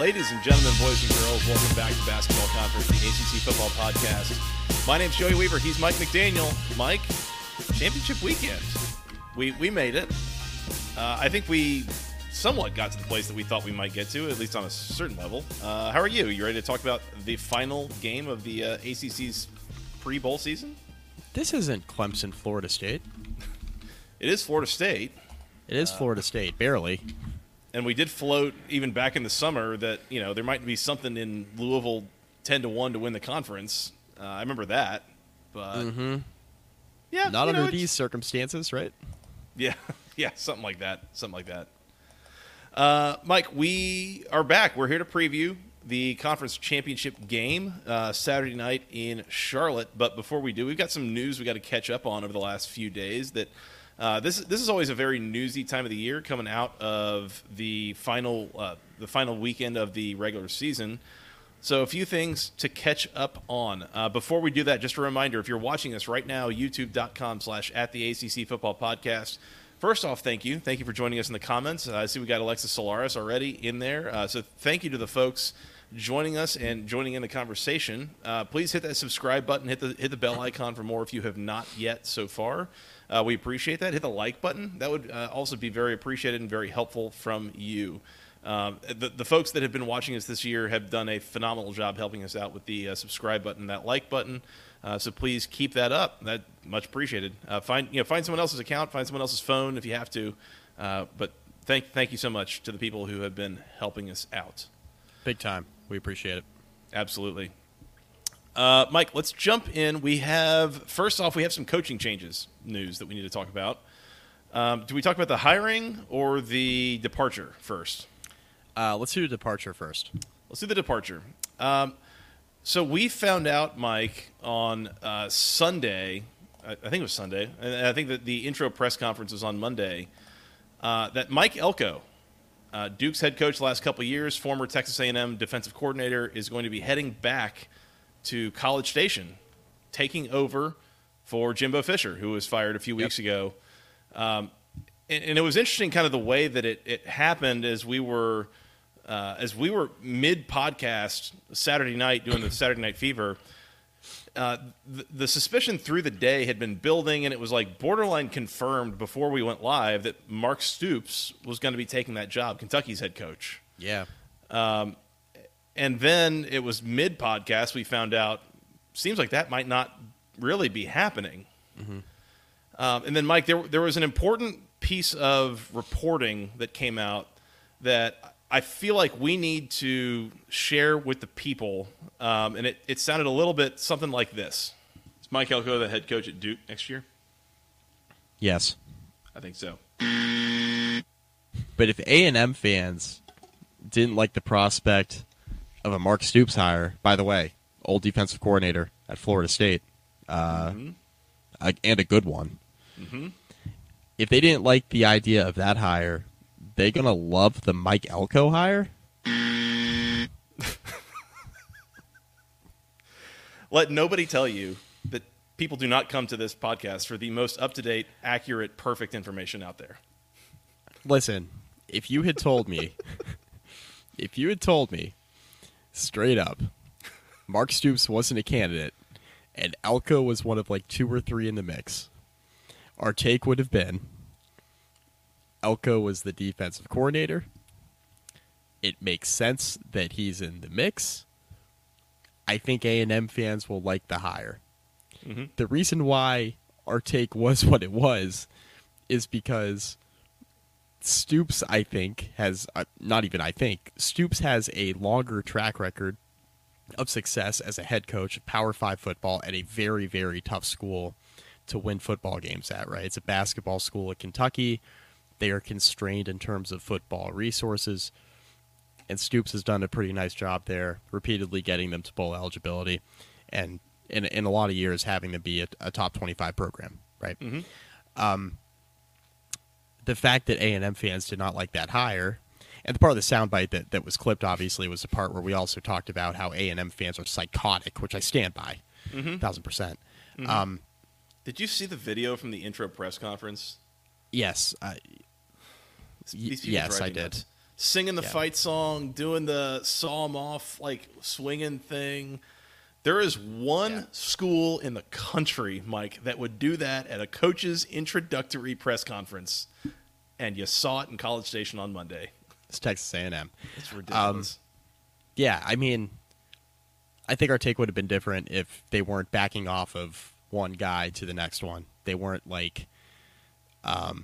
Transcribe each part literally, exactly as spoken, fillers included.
Ladies and gentlemen, boys and girls, welcome back to Basketball Conference, the A C C Football Podcast. My name's Joey Weaver. He's Mike McDaniel. Mike, championship weekend. We we made it. Uh, I think we somewhat got to the place that we thought we might get to, at least on a certain level. Uh, how are you? You ready to talk about the final game of the uh, A C C's pre-bowl season? This isn't Clemson, Florida State. It is Florida State. It is uh, Florida State, barely. And we did float even back in the summer that, you know, there might be something in Louisville ten to one to win the conference. Uh, I remember that. But, mm-hmm. yeah. Not you know, under these circumstances, right? Yeah. Yeah, something like that. Something like that. Uh, Mike, we are back. We're here to preview the conference championship game uh, Saturday night in Charlotte. But before we do, we've got some news we got to catch up on over the last few days that Uh, this this is always a very newsy time of the year, coming out of the final uh, the final weekend of the regular season. So a few things to catch up on. Uh, before we do that, just a reminder: if you're watching us right now, YouTube dot com slash at the A C C Football Podcast. First off, thank you, thank you for joining us in the comments. Uh, I see we got Alexis Solaris already in there. Uh, so thank you to the folks joining us and joining in the conversation. Uh, please hit that subscribe button, hit the hit the bell icon for more if you have not yet so far. Uh, we appreciate that. Hit the like button. That would uh, also be very appreciated and very helpful from you. Um, the, the folks that have been watching us this year have done a phenomenal job helping us out with the uh, subscribe button, that like button. Uh, so please keep that up. That much appreciated. Uh, find you know find someone else's account, find someone else's phone if you have to. Uh, but thank thank you so much to the people who have been helping us out. Big time. We appreciate it. Absolutely. Uh, Mike, let's jump in. We have, first off, we have some coaching changes news that we need to talk about. Um, do we talk about the hiring or the departure first? Uh, let's do the departure first. Let's do the departure. Um, so we found out, Mike, on uh, Sunday, I, I think it was Sunday, and I think that the intro press conference was on Monday, uh, that Mike Elko, uh, Duke's head coach the last couple of years, former Texas A and M defensive coordinator, is going to be heading back to College Station, taking over for Jimbo Fisher, who was fired a few weeks yep. ago. Um, and, and it was interesting kind of the way that it, it happened as we were uh, as we were mid-podcast Saturday night doing the Saturday Night Fever. Uh, the, the suspicion through the day had been building, and it was like borderline confirmed before we went live that Mark Stoops was going to be taking that job, Kentucky's head coach. Yeah. Um, And then it was mid-podcast we found out, seems like that might not really be happening. Mm-hmm. Um, and then, Mike, there there was an important piece of reporting that came out that I feel like we need to share with the people, um, and it, it sounded a little bit something like this. Is Mike Elko the head coach at Duke next year? Yes. I think so. But if A and M fans didn't like the prospect of a Mark Stoops hire, by the way, old defensive coordinator at Florida State, uh, mm-hmm. a, and a good one. Mm-hmm. If they didn't like the idea of that hire, they gonna love the Mike Elko hire? Let nobody tell you that people do not come to this podcast for the most up-to-date, accurate, perfect information out there. Listen, if you had told me, if you had told me, straight up, Mark Stoops wasn't a candidate, and Elko was one of like two or three in the mix, our take would have been Elko was the defensive coordinator. It makes sense that he's in the mix. I think A and M fans will like the hire. Mm-hmm. The reason why our take was what it was is because Stoops, I think, has, uh, not even I think, Stoops has a longer track record of success as a head coach of Power five football at a very, very tough school to win football games at, right? It's a basketball school at Kentucky. They are constrained in terms of football resources, and Stoops has done a pretty nice job there, repeatedly getting them to bowl eligibility, and in, in a lot of years having them be a, a top twenty-five program, right? Mm-hmm. Um, the fact that A and M fans did not like that hire, and the part of the soundbite that, that was clipped, obviously, was the part where we also talked about how A and M fans are psychotic, which I stand by, mm-hmm. a thousand percent. Mm-hmm. Um, Did you see the video from the intro press conference? Yes. Uh, y- yes, I did. Nuts. singing the Yeah. fight song, doing the saw 'em off, like swinging thing. There is one Yeah. school in the country, Mike, that would do that at a coach's introductory press conference, and you saw it in College Station on Monday. It's Texas A and M. It's ridiculous. Yeah, I mean, I think our take would have been different if they weren't backing off of one guy to the next one. They weren't like, um,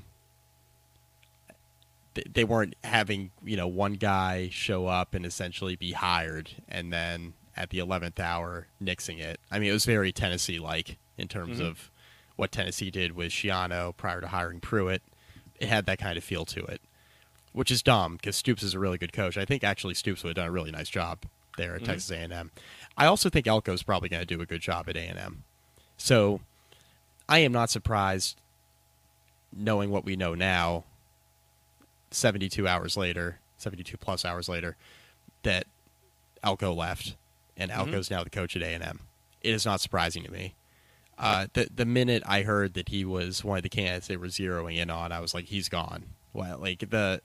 they, they weren't having, you know, one guy show up and essentially be hired and then at the eleventh hour nixing it. I mean, it was very Tennessee-like in terms Mhm. of what Tennessee did with Schiano prior to hiring Pruitt. It had that kind of feel to it, which is dumb because Stoops is a really good coach. I think actually Stoops would have done a really nice job there at Mhm. Texas A and M. I also think Elko's probably going to do a good job at A and M. So I am not surprised, knowing what we know now, seventy-two hours later, seventy-two plus hours later, that Elko left, and Mhm. Elko's now the coach at A and M. It is not surprising to me. Uh, the the minute I heard that he was one of the candidates they were zeroing in on, I was like, he's gone. Well, like the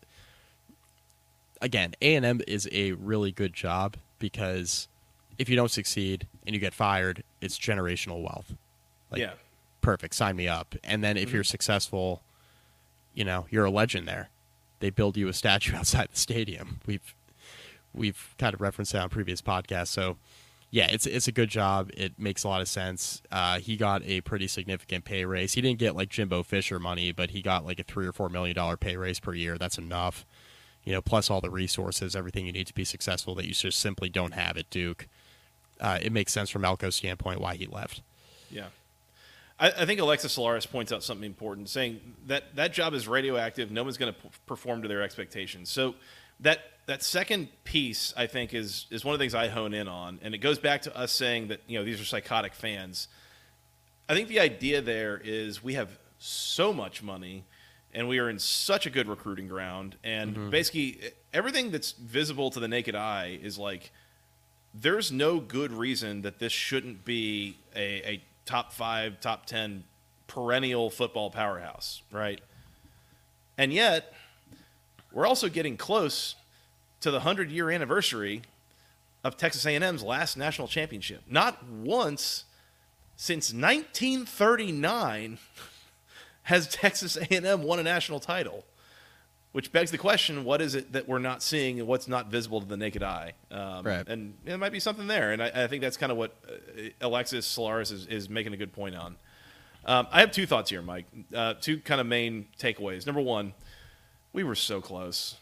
again, A and M is a really good job because if you don't succeed and you get fired, it's generational wealth. Like, yeah. perfect, sign me up. And then if Mhm. you're successful, you know, you're a legend there. They build you a statue outside the stadium. We've we've kind of referenced that on previous podcasts. So yeah, it's it's a good job. It makes a lot of sense. Uh, he got a pretty significant pay raise. He didn't get like Jimbo Fisher money, but he got like a three or four million dollar pay raise per year. That's enough, you know. Plus all the resources, everything you need to be successful that you just simply don't have at Duke. Uh, it makes sense from Elko's standpoint why he left. Yeah. I, I think Alexis Solaris points out something important, saying that that job is radioactive. No one's going to p- perform to their expectations. So that that second piece, I think, is is one of the things I hone in on, and it goes back to us saying that, you know, these are psychotic fans. I think the idea there is we have so much money, and we are in such a good recruiting ground, and Mhm. basically everything that's visible to the naked eye is like, there's no good reason that this shouldn't be a, a top five, top ten perennial football powerhouse, right? And yet, we're also getting close to the hundred-year anniversary of Texas A and M's last national championship. Not once since nineteen thirty-nine has Texas A and M won a national title, which begs the question, what is it that we're not seeing and what's not visible to the naked eye? Um, Right. And there might be something there, and I, I think that's kind of what uh, Alexis Solaris is, is making a good point on. Um, I have two thoughts here, Mike, uh, two kind of main takeaways. Number one, we were so close.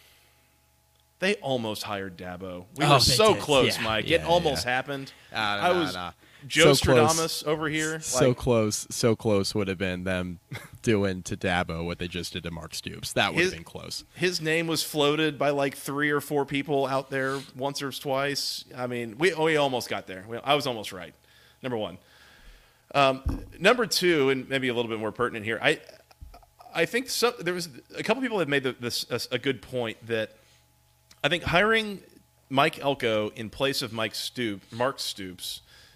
They almost hired Dabo. We Oh, were they so did. close, Yeah, Mike. yeah, it almost yeah. happened. Uh, I no, was no. Joe So close. Stradamus over here. So like, close, so close would have been them doing to Dabo what they just did to Mark Stoops. That would His- have been close. His name was floated by like three or four people out there once or twice. I mean, we we almost got there. We, I was almost right. Number one. Um, number two, and maybe a little bit more pertinent here. I I think so, there was a couple people have made the, this a, a good point that I think hiring Mike Elko in place of Mike Stoop, Mark Stoops,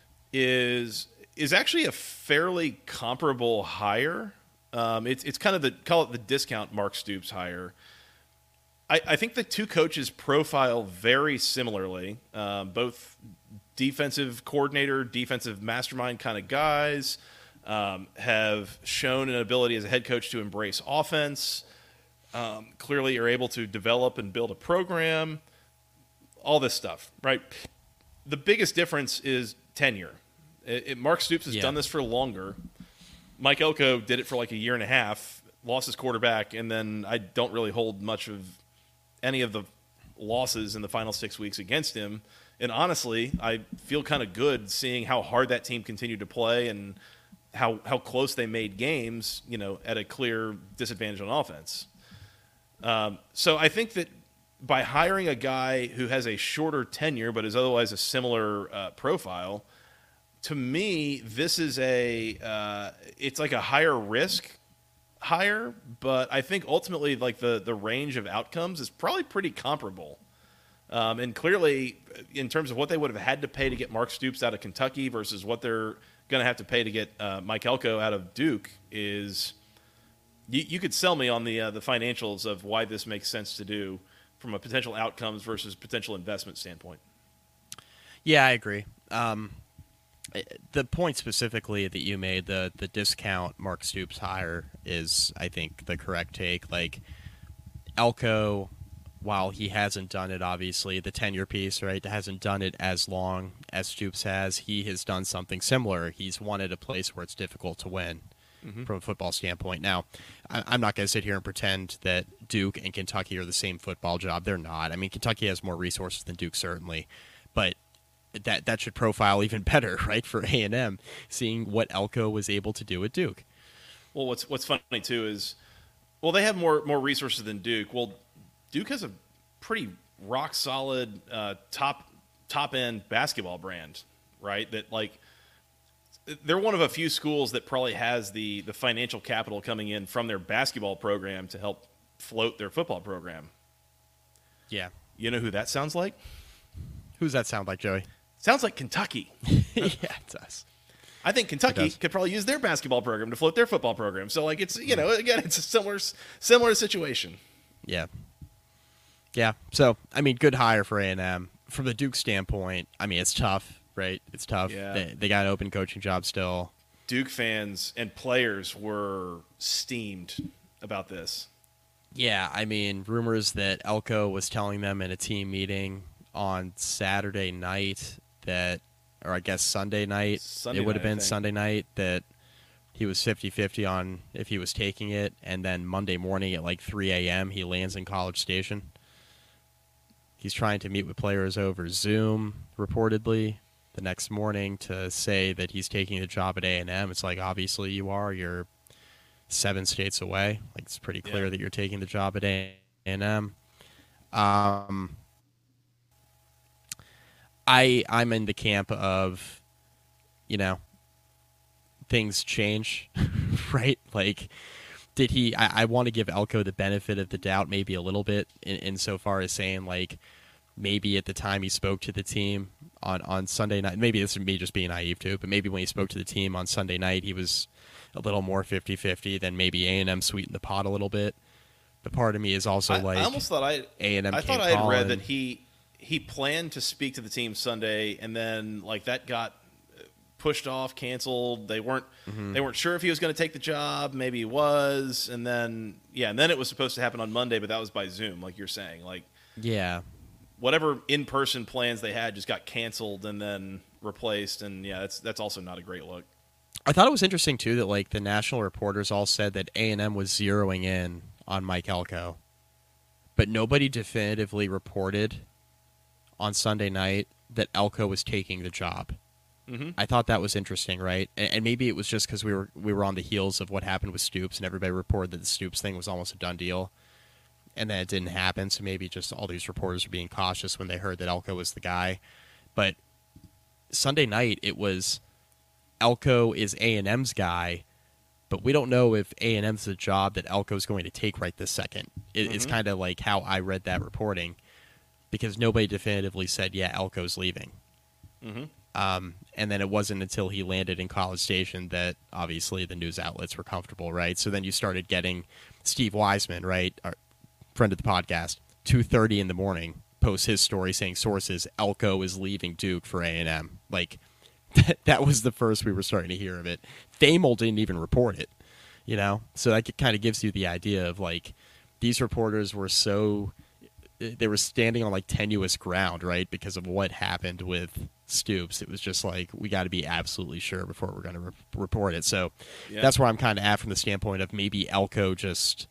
is is actually a fairly comparable hire. Um, it's it's kind of the call it the discount Mark Stoops hire. I, I think the two coaches profile very similarly, um, both defensive coordinator, defensive mastermind kind of guys, um, have shown an ability as a head coach to embrace offense. Um, clearly, are able to develop and build a program. All this stuff, right? The biggest difference is tenure. It, it, Mark Stoops has Yeah. done this for longer. Mike Elko did it for like a year and a half, lost his quarterback, and then I don't really hold much of any of the losses in the final six weeks against him. And honestly, I feel kind of good seeing how hard that team continued to play and how how close they made games, you know, at a clear disadvantage on offense. Um, so I think that by hiring a guy who has a shorter tenure but is otherwise a similar uh, profile, to me, this is a uh, it's like a higher risk hire, but I think ultimately like the the range of outcomes is probably pretty comparable. Um, and clearly, in terms of what they would have had to pay to get Mark Stoops out of Kentucky versus what they're going to have to pay to get uh, Mike Elko out of Duke, is you, you could sell me on the uh, the financials of why this makes sense to do from a potential outcomes versus potential investment standpoint. Yeah, I agree. Um, the point specifically that you made, the the discount Mark Stoops hire is, I think, the correct take. Like, Elko, while he hasn't done it, obviously, the tenure piece, right, hasn't done it as long as Stoops has, he has done something similar. He's won at a place where it's difficult to win mm-hmm. from a football standpoint. Now, I, I'm not going to sit here and pretend that Duke and Kentucky are the same football job. They're not. I mean, Kentucky has more resources than Duke, certainly, but that that should profile even better, right, for A and M, seeing what Elko was able to do at Duke. Well, what's what's funny too is, well, they have more more resources than Duke. Well, Duke has a pretty rock solid uh, top top end basketball brand, right? That like they're one of a few schools that probably has the the financial capital coming in from their basketball program to help float their football program. Yeah, you know who that sounds like? Who's that sound like, Joey? Sounds like Kentucky. Yeah, it does. I think Kentucky could probably use their basketball program to float their football program. So, like, it's, you know, again, it's a similar, similar situation. Yeah. Yeah. So, I mean, good hire for A and M. From the Duke standpoint, I mean, it's tough, right? It's tough. Yeah. They, they got an open coaching job still. Duke fans and players were steamed about this. Yeah. I mean, rumors that Elko was telling them in a team meeting on Saturday night that, or I guess Sunday night, Sunday it would have night, been Sunday night, that he was fifty-fifty on if he was taking it, and then Monday morning at like three a.m. he lands in College Station. He's trying to meet with players over Zoom, reportedly, the next morning to say that he's taking the job at A and M. It's like, obviously you are. You're seven states away. Like, it's pretty clear yeah. that you're taking the job at A and M. Um... I I'm in the camp of, you know, things change, right? Like, did he? I, I want to give Elko the benefit of the doubt, maybe a little bit, in, insofar as saying, like, maybe at the time he spoke to the team on, on Sunday night, maybe this is me just being naive too, but maybe when he spoke to the team on Sunday night, he was a little more fifty-fifty, then maybe A and M sweetened the pot a little bit. But part of me is also I, like, I almost thought I A and M. I thought I had read that he. He planned to speak to the team Sunday, and then like that got pushed off, canceled. They weren't mm-hmm. they weren't sure if he was going to take the job. Maybe he was, and then yeah, and then it was supposed to happen on Monday, but that was by Zoom, like you're saying. Like yeah, whatever in person plans they had just got canceled and then replaced, and yeah, that's that's also not a great look. I thought it was interesting too that like the national reporters all said that A and M was zeroing in on Mike Elko, but nobody definitively reported on Sunday night that Elko was taking the job. Mm-hmm. I thought that was interesting, right? And, and maybe it was just because we were we were on the heels of what happened with Stoops, and everybody reported that the Stoops thing was almost a done deal, and then it didn't happen. So maybe just all these reporters were being cautious when they heard that Elko was the guy. But Sunday night, it was Elko is A and M's guy, but we don't know if A and M's the job that Elko's going to take right this second. It, mm-hmm. It's kind of like how I read that reporting, because nobody definitively said, yeah, Elko's leaving. Mm-hmm. Um, and then it wasn't until he landed in College Station that obviously the news outlets were comfortable, right? So then you started getting Steve Wiseman, right, our friend of the podcast, two thirty in the morning, posts his story saying sources, Elko is leaving Duke for A and M. Like, that, that was the first we were starting to hear of it. Thamel didn't even report it, you know? So that kind of gives you the idea of, like, these reporters were so... they were standing on like tenuous ground, right? Because of what happened with Stoops. It was just like, we got to be absolutely sure before we're going to re- report it. So yeah. That's where I'm kind of at from the standpoint of maybe Elko just,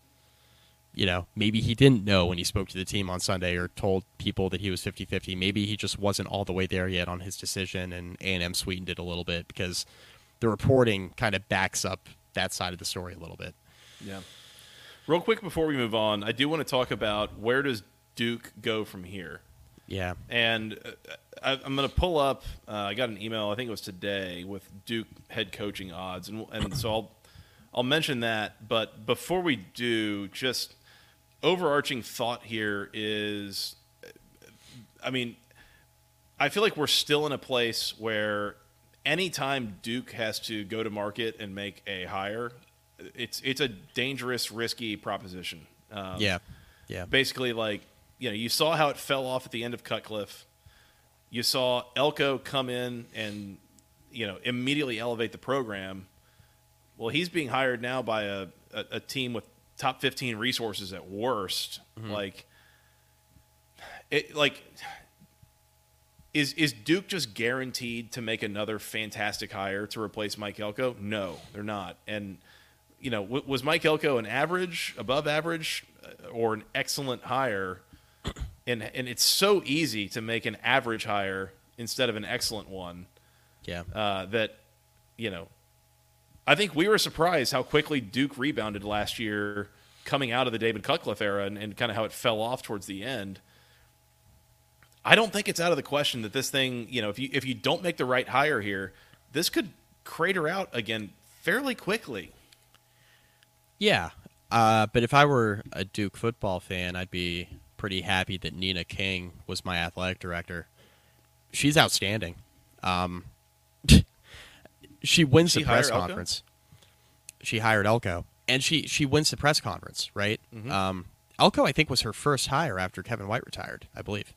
you know, maybe he didn't know when he spoke to the team on Sunday or told people that he was fifty-fifty. Maybe he just wasn't all the way there yet on his decision, and A and M sweetened it a little bit because the reporting kind of backs up that side of the story a little bit. Yeah. Real quick before we move on, I do want to talk about where does Duke go from here. Yeah. And uh, I, I'm going to pull up, uh, I got an email, I think it was today, with Duke head coaching odds. And, and so I'll, I'll mention that. But before we do, just overarching thought here is, I mean, I feel like we're still in a place where anytime Duke has to go to market and make a hire, it's, it's a dangerous, risky proposition. Um, yeah. Yeah. Basically, like, you know, you saw how it fell off at the end of Cutcliffe. You saw Elko come in and, you know, immediately elevate the program. Well, he's being hired now by a, a, a team with top fifteen resources at worst. Mm-hmm. Like, it, like, is is Duke just guaranteed to make another fantastic hire to replace Mike Elko? No, they're not. And, you know, w- was Mike Elko an average, above average, or an excellent hire? And and it's so easy to make an average hire instead of an excellent one. Yeah. Uh, that, you know, I think we were surprised how quickly Duke rebounded last year coming out of the David Cutcliffe era and, and kind of how it fell off towards the end. I don't think it's out of the question that this thing, you know, if you if you don't make the right hire here, this could crater out again fairly quickly. Yeah. Uh, but if I were a Duke football fan, I'd be pretty happy that Nina King was my athletic director. She's outstanding. Um, she wins she the press Elko? conference. She hired Elko, and she she wins the press conference, right? Mm-hmm. Um, Elko, I think, was her first hire after Kevin White retired, I believe.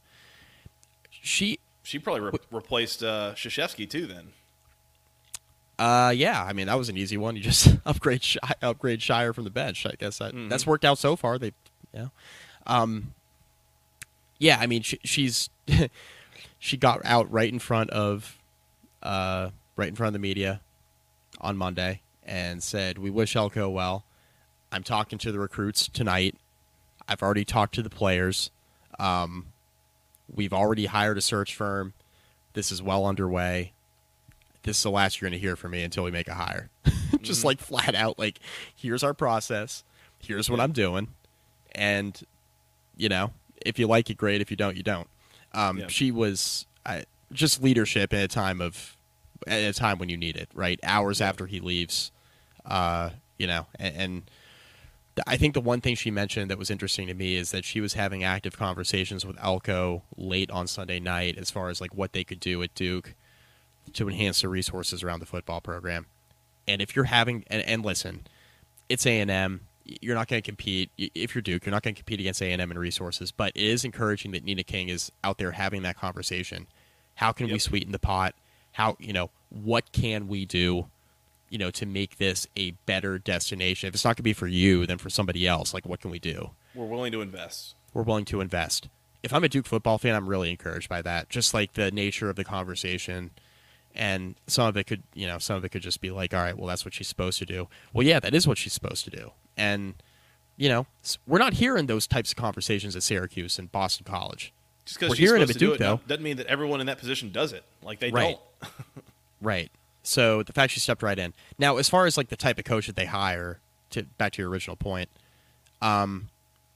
She she probably re- replaced uh, Krzyzewski too. Then, uh, yeah, I mean that was an easy one. You just upgrade Sh- upgrade Shire from the bench. I guess that mm-hmm. that's worked out so far. They, yeah. Um, Yeah, I mean, she, she's she got out right in front of, uh, right in front of the media, on Monday, and said, "We wish Elko well. I'm talking to the recruits tonight. I've already talked to the players. Um, we've already hired a search firm. This is well underway. This is the last you're going to hear from me until we make a hire." Just mm-hmm. like flat out, like, here's our process. Here's what I'm doing, and you know. If you like it, great. If you don't, you don't. Um, yeah. She was uh, just leadership at a time of at a time when you need it, right? Hours yeah. after he leaves, uh, you know. And, and th- I think the one thing she mentioned that was interesting to me is that she was having active conversations with Elko late on Sunday night as far as like what they could do at Duke to enhance the resources around the football program. And if you're having and, and listen, it's A and M. You're not going to compete, if you're Duke, you're not going to compete against A and M in resources, but it is encouraging that Nina King is out there having that conversation. How can yep. we sweeten the pot? How, you know, what can we do, you know, to make this a better destination? If it's not going to be for you, then for somebody else, like, what can we do? We're willing to invest. We're willing to invest. If I'm a Duke football fan, I'm really encouraged by that. Just like the nature of the conversation. And some of it could, you know, some of it could just be like, all right, well, that's what she's supposed to do. Well, yeah, that is what she's supposed to do. And, you know, we're not hearing those types of conversations at Syracuse and Boston College. Just because she's supposed to do it though, doesn't mean that everyone in that position does it. Like, they right. don't. Right. So the fact she stepped right in. Now, as far as, like, the type of coach that they hire, to back to your original point, um,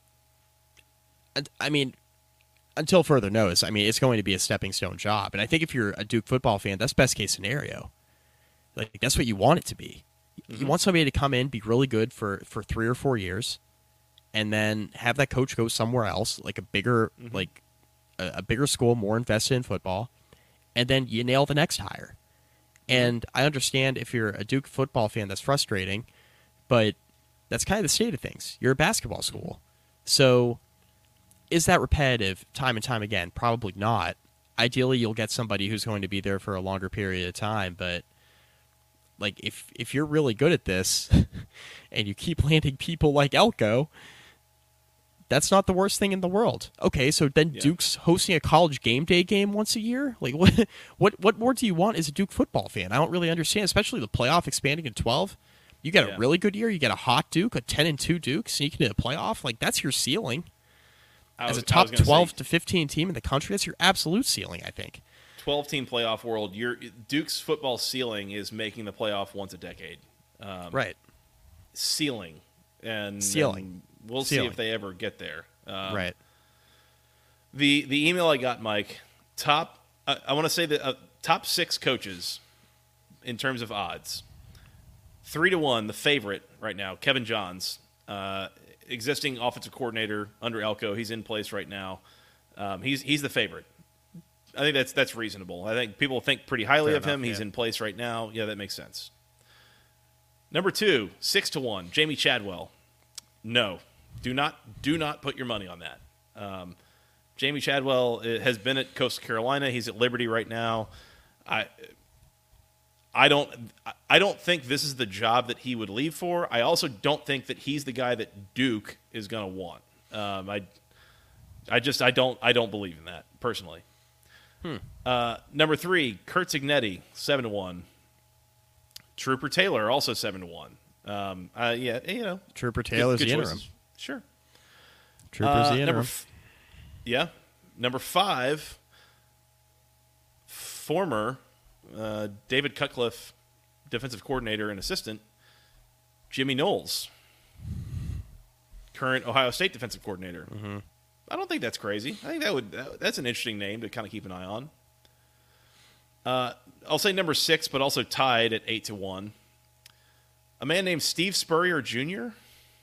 I mean, until further notice, I mean, it's going to be a stepping stone job. And I think if you're a Duke football fan, that's best case scenario. Like, that's what you want it to be. Mm-hmm. You want somebody to come in, be really good for, for three or four years, and then have that coach go somewhere else, like a bigger mm-hmm. like a, a bigger school, more invested in football, and then you nail the next hire. And I understand if you're a Duke football fan, that's frustrating, but that's kind of the state of things. You're a basketball school. So is that repetitive time and time again? Probably not. Ideally, you'll get somebody who's going to be there for a longer period of time, but like, if if you're really good at this and you keep landing people like Elko, that's not the worst thing in the world. Okay, so then yeah. Duke's hosting a college game day game once a year? Like, what what what more do you want as a Duke football fan? I don't really understand, especially the playoff expanding in twelve. You get yeah. a really good year, you get a hot Duke, a ten and two Duke, sneaking into the playoff. Like, that's your ceiling. I was, as a top twelve say, to fifteen team in the country, that's your absolute ceiling, I think. twelve-team playoff world, your Duke's football ceiling is making the playoff once a decade. Um, right. Ceiling. And, ceiling. and we'll ceiling. see if they ever get there. Um, right. The the email I got, Mike, top, uh, I want to say that uh, top six coaches in terms of odds. Three to one, the favorite right now, Kevin Johns, uh, existing offensive coordinator under Elko. He's in place right now. Um, he's he's the favorite. I think that's that's reasonable. I think people think pretty highly Fair of enough, him. He's yeah. in place right now. Yeah, that makes sense. Number two, six to one, Jamie Chadwell. No, do not do not put your money on that. Um, Jamie Chadwell uh, has been at Coastal Carolina. He's at Liberty right now. I I don't I don't think this is the job that he would leave for. I also don't think that he's the guy that Duke is going to want. Um, I I just I don't I don't believe in that personally. Hmm. Uh, number three, Kurt Signetti, seven to one. Trooper Taylor, also seven to one. Um, uh, yeah, you know, Trooper Taylor's good, good the interim. choices. Sure. Trooper's Uh, the interim. number f- yeah, number five, former uh, David Cutcliffe, defensive coordinator and assistant, Jimmy Knowles, current Ohio State defensive coordinator. Mm-hmm. I don't think that's crazy. I think that would that, that's an interesting name to kind of keep an eye on. Uh, I'll say number six, but also tied at eight to one. A man named Steve Spurrier Junior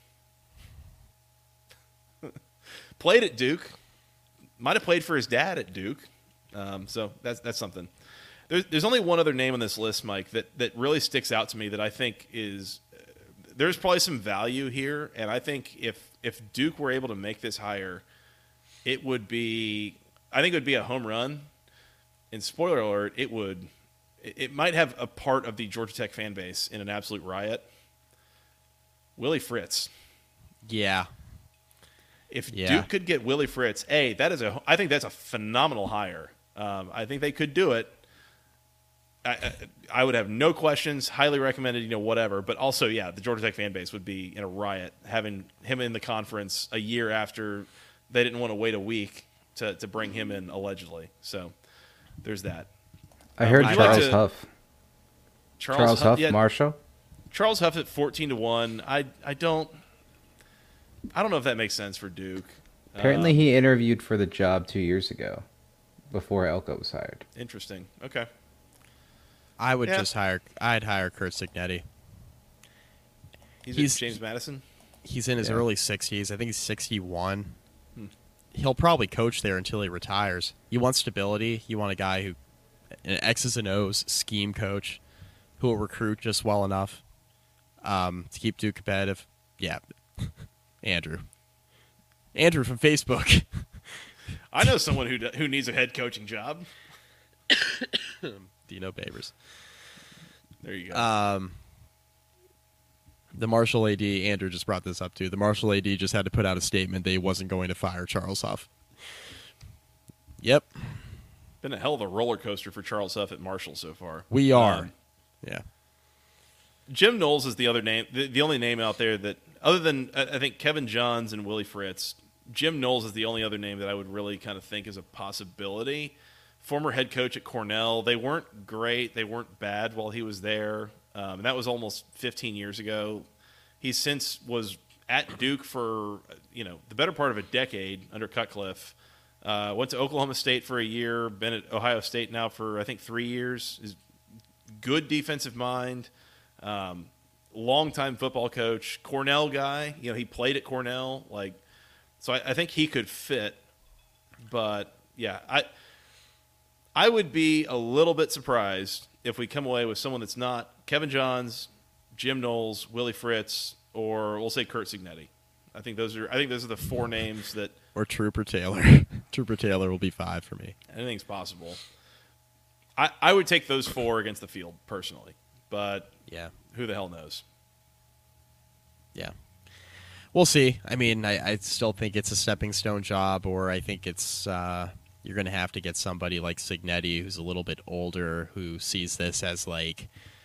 played at Duke. Might have played for his dad at Duke. Um, so that's that's something. There's, there's only one other name on this list, Mike, that, that really sticks out to me that I think is uh, there's probably some value here, and I think if if Duke were able to make this hire, it would be I think it would be a home run. And spoiler alert, it would it, it might have a part of the Georgia Tech fan base in an absolute riot. Willie Fritz. Yeah. If Yeah. Duke could get Willie Fritz, A, that is a I think that's a phenomenal hire. Um, I think they could do it. I, I, I would have no questions. Highly recommended. You know, whatever. But also, yeah, the Georgia Tech fan base would be in a riot having him in the conference a year after they didn't want to wait a week to to bring him in allegedly. So there's that. I Uh, heard would you Charles like to- Huff. Charles, Charles Huff, yeah, Marshall. Charles Huff at fourteen to one. I I don't I don't know if that makes sense for Duke. Apparently, Um, he interviewed for the job two years ago, before Elko was hired. interesting. Okay. I would Yeah. just hire. I'd hire Kurt Signetti. He's, He's- at James Madison. He's in his Yeah. early sixties. I think he's sixty-one. Hmm. He'll probably coach there until he retires. You want stability. You want a guy who, an X's and O's scheme coach, who will recruit just well enough um, to keep Duke competitive. Yeah, Andrew. Andrew from Facebook. I know someone who do- who needs a head coaching job. Dino Babers. There you go. Um, the Marshall A D, Andrew just brought this up too. The Marshall A D just had to put out a statement that he wasn't going to fire Charles Huff. Yep, Been a hell of a roller coaster for Charles Huff at Marshall so far. we are. Um, yeah. Jim Knowles is the other name, the, the only name out there that, other than I I think Kevin Johns and Willie Fritz, Jim Knowles is the only other name that I would really kind of think is a possibility. Former head coach at Cornell. They weren't great. They weren't bad while he was there. Um, and that was almost fifteen years ago. He since was at Duke for, you know, the better part of a decade under Cutcliffe. Uh, went to Oklahoma State for a year. Been at Ohio State now for, I think, three years. Is good defensive mind. Um, longtime football coach. Cornell guy. You know, he played at Cornell. Like, so I, I think he could fit. But, yeah, I – I would be a little bit surprised if we come away with someone that's not Kevin Johns, Jim Knowles, Willie Fritz, or we'll say Kurt Signetti. I think those are I think those are the four names that Or Trooper Taylor. Trooper Taylor will be five for me. anything's possible. I, I would take those four against the field personally, but Yeah. who the hell knows? Yeah. We'll see. I mean, I, I still think it's a stepping stone job, or I think it's uh, you're going to have to get somebody like Signetti who's a little bit older who sees this as like,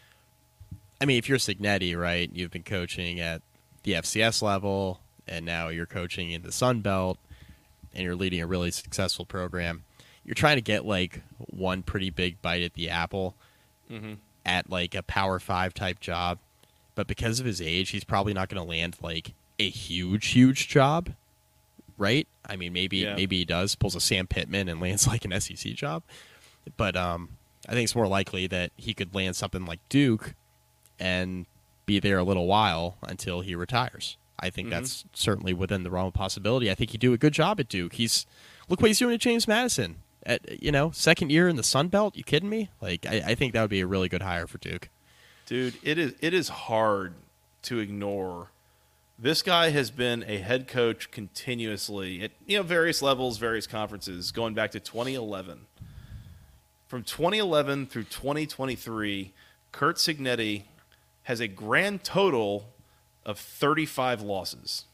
I mean, if you're Signetti, right, you've been coaching at the F C S level, and now you're coaching in the Sun Belt, and you're leading a really successful program. You're trying to get like one pretty big bite at the apple Mm-hmm. at like a Power Five type job, but because of his age, he's probably not going to land like a huge, huge job, right? I mean, maybe Yeah. maybe he does, pulls a Sam Pittman and lands like an S E C job, but um, I think it's more likely that he could land something like Duke and be there a little while until he retires. I think Mhm. that's certainly within the realm of possibility. I think he'd do a good job at Duke. He's look what he's doing at James Madison. At you know, second year in the Sun Belt. You kidding me? Like, I, I think that would be a really good hire for Duke. Dude, it is it is hard to ignore This guy has been a head coach continuously at you know various levels, various conferences, going back to twenty eleven. From twenty eleven through twenty twenty-three, Curt Cignetti has a grand total of thirty-five losses.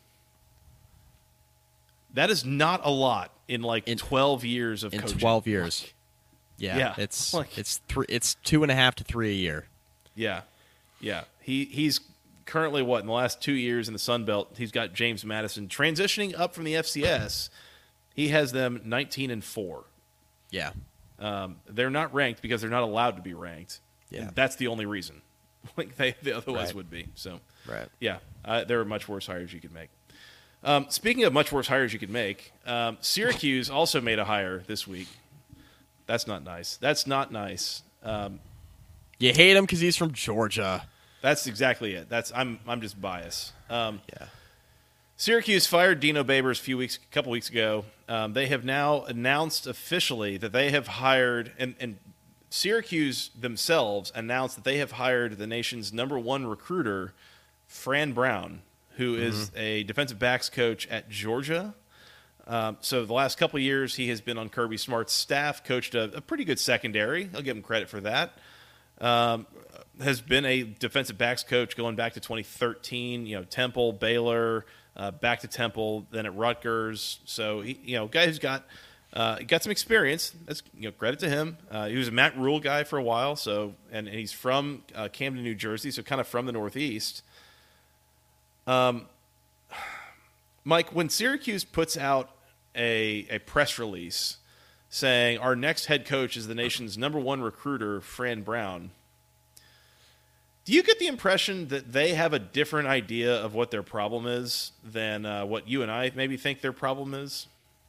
That is not a lot in like In- twelve years of In coaching. twelve years. Yeah, Yeah, it's like- it's three, it's two and a half to three a year. Yeah, yeah. He he's currently what in the last two years in the Sun Belt. He's got James Madison transitioning up from the F C S. He has them nineteen and four. Yeah, Um, they're not ranked because they're not allowed to be ranked. Yeah. And that's the only reason. Like they, they otherwise Right. would be. So right. yeah, uh, there are much worse hires you could make. Um, speaking of much worse hires you could make, um, Syracuse also made a hire this week. That's not nice. That's not nice. Um, You hate him because he's from Georgia. that's exactly it. That's I'm I'm just biased. Um, Yeah. Syracuse fired Dino Babers a few weeks, a couple weeks ago. Um, they have now announced officially that they have hired, and, and Syracuse themselves announced that they have hired the nation's number one recruiter, Fran Brown, who is a defensive backs coach at Georgia. Um, so the last couple of years, he has been on Kirby Smart's staff, coached a, a pretty good secondary. I'll give him credit for that. Um, has been a defensive backs coach going back to twenty thirteen. You know, Temple, Baylor, uh, back to Temple, then at Rutgers. So he, you know, guy who's got uh, got some experience. That's you know, credit to him. Uh, he was a Matt Rule guy for a while. So and, and he's from uh, Camden, New Jersey, so kind of from the Northeast. Um, Mike, when Syracuse puts out a a press release saying our next head coach is the nation's number one recruiter, Fran Brown, do you get the impression that they have a different idea of what their problem is than uh, what you and I maybe think their problem is?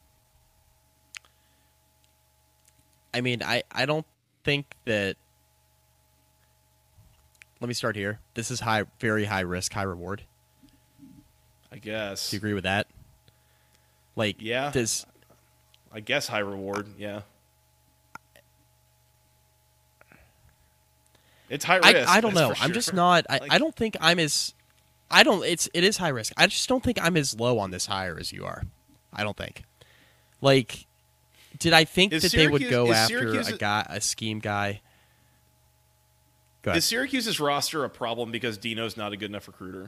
I mean, I, I don't think that. Let me start here. This is high, very high risk, high reward. I guess. Do you agree with that? Like, Yeah. does I guess high reward, yeah. It's high risk. I, I don't that's know. for I'm sure. just not. I, Like- I don't think I'm as. I don't. It's it is high risk. I just don't think I'm as low on this hire as you are. I don't think. Like, did I think Is that they would Syracuse- go is after Syracuse- a guy, a scheme guy? Go ahead. Is Syracuse's roster a problem because Dino's not a good enough recruiter?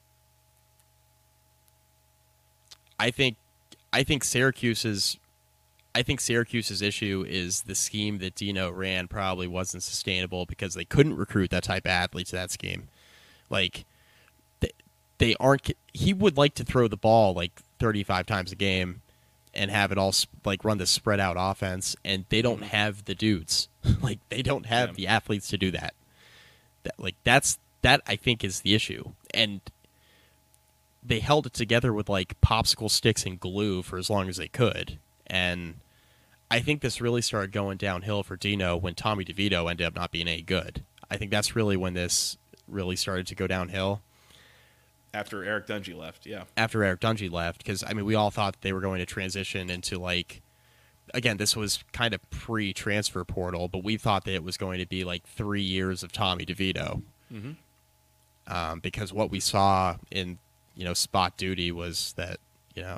I think. I think Syracuse's. I think Syracuse's issue is the scheme that Dino ran probably wasn't sustainable because they couldn't recruit that type of athlete to that scheme. Like, they, they aren't. He would like to throw the ball like thirty-five times a game and have it all sp- like run the spread out offense, and they don't have the dudes. Like, they don't have Yeah. the athletes to do that. That like that's that I think is the issue, and they held it together with like popsicle sticks and glue for as long as they could, and I think this really started going downhill for Dino when Tommy DeVito ended up not being any good. I think that's really when this really started to go downhill After Eric Dungy left, yeah. after Eric Dungy left, because I mean we all thought that they were going to transition into like, again, this was kind of pre-transfer portal, but we thought that it was going to be like three years of Tommy DeVito, Mm-hmm. um, because what we saw in you know spot duty was that you know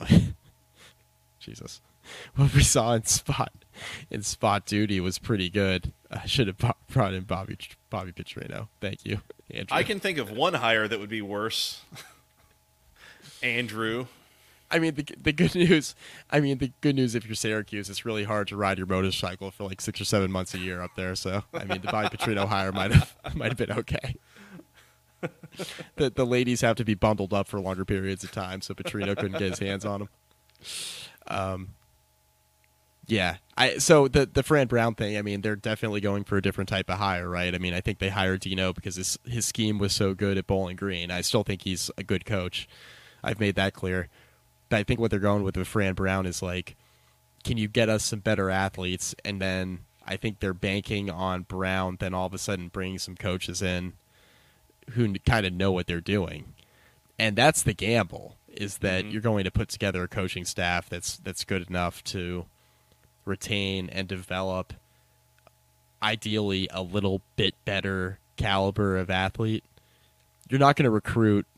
Jesus, what we saw in spot in spot duty was pretty good. I should have brought in Bobby Bobby Petrino. Thank you, Andrew. I can think of one hire that would be worse. Andrew. I mean, the the good news. I mean, the good news if you're Syracuse, it's really hard to ride your motorcycle for like six or seven months a year up there. So, I mean, the Bobby Petrino hire might have might have been okay. the the ladies have to be bundled up for longer periods of time, so Petrino couldn't get his hands on them. Um. Yeah, I so the the Fran Brown thing. I mean, they're definitely going for a different type of hire, right? I mean, I think they hired Dino because his his scheme was so good at Bowling Green. I still think he's a good coach. I've made that clear. But I think what they're going with with Fran Brown is like, can you get us some better athletes? And then I think they're banking on Brown, then all of a sudden bringing some coaches in who kind of know what they're doing. And that's the gamble, is that Mhm. you're going to put together a coaching staff that's that's good enough to retain and develop ideally a little bit better caliber of athlete. You're not going to recruit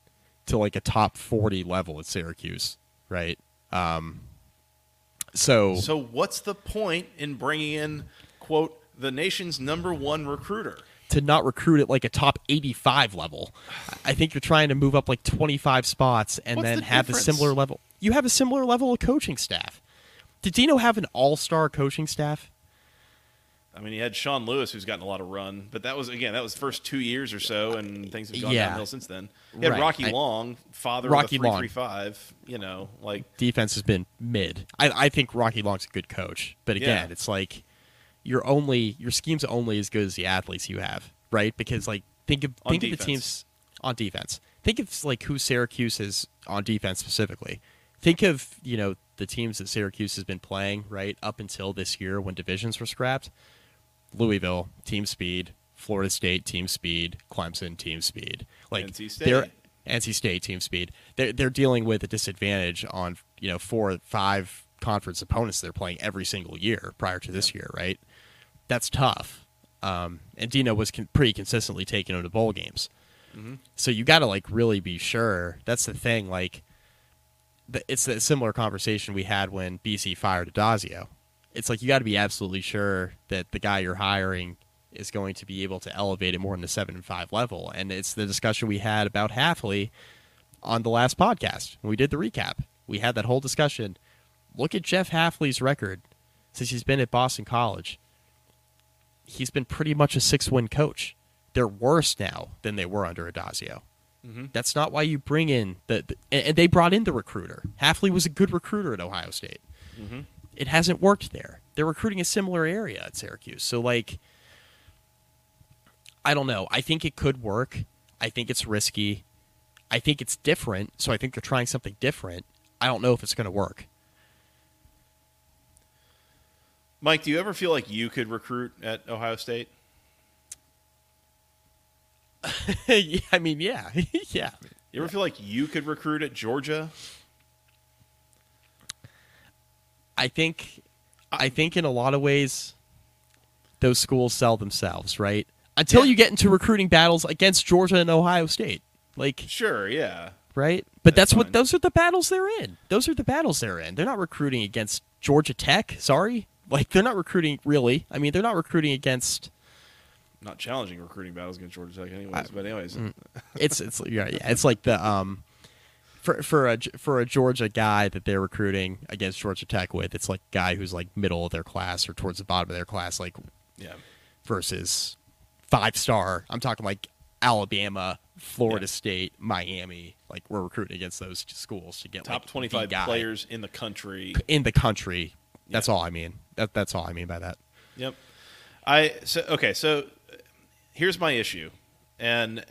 to like a top forty level at Syracuse, right? Um, so So what's the point in bringing in, quote, the nation's number one recruiter? to not recruit at like a top eighty-five level. I think you're trying to move up like twenty-five spots and What's then the have difference? a similar level. You have a similar level of coaching staff. Did Dino have an all-star coaching staff? I mean, he had Sean Lewis, who's gotten a lot of run, but that was, again, that was the first two years or so, and things have gone Yeah. downhill since then. He had Right. Rocky I- Long, father Rocky of the Long. three three five, you know, like, Defense has been mid. I, I think Rocky Long's a good coach, but again, Yeah. it's like you're only your scheme's only as good as the athletes you have, right? Because like think of On think of the defense. teams on defense. Think of like who Syracuse is on defense specifically. Think of you know the teams that Syracuse has been playing right up until this year when divisions were scrapped. Louisville, team speed. Florida State, team speed. Clemson, team speed. Like N C State. they're N C State, team speed. They're they're dealing with a disadvantage on you know four, or five conference opponents they're playing every single year prior to this year, right? That's tough. Um, and Dino was con- pretty consistently taking them to bowl games. Mm-hmm. So you got to like really be sure. That's the thing. Like, the, it's a similar conversation we had when B C fired Adazio. It's like you got to be absolutely sure that the guy you're hiring is going to be able to elevate it more in the seven and five level. And it's the discussion we had about Halfley on the last podcast when we did the recap. We had that whole discussion. Look at Jeff Halfley's record since he's been at Boston College. He's been pretty much a six-win coach. They're worse now than they were under Adazio. Mm-hmm. That's not why you bring in the, the and and they brought in the recruiter. Halfley was a good recruiter at Ohio State. Mm-hmm. It hasn't worked there. They're recruiting a similar area at Syracuse. So like, I don't know. I think it could work. I think it's risky. I think it's different. So I think they're trying something different. I don't know if it's going to work. Mike, do you ever feel like you could recruit at Ohio State? Yeah, I mean, yeah, yeah. You ever feel like you could recruit at Georgia? I think, I think in a lot of ways, those schools sell themselves, right? Until Yeah. you get into recruiting battles against Georgia and Ohio State, like, Sure, yeah. right? But That's that's, what fine. those are the battles they're in. Those are the battles they're in. They're not recruiting against Georgia Tech. Sorry, like they're not recruiting really. I mean, they're not recruiting against. Not challenging recruiting battles against Georgia Tech, anyways. but anyways, It's it's yeah, yeah, it's like the um. For for a for a Georgia guy that they're recruiting against Georgia Tech with, it's like a guy who's like middle of their class or towards the bottom of their class, like yeah, versus five star. I'm talking like Alabama, Florida Yeah. State, Miami. Like we're recruiting against those schools to get top like, the twenty-five guy players in the country. in the country. That's Yeah. all I mean. That that's all I mean by that. Yep. I so okay. So here's my issue, and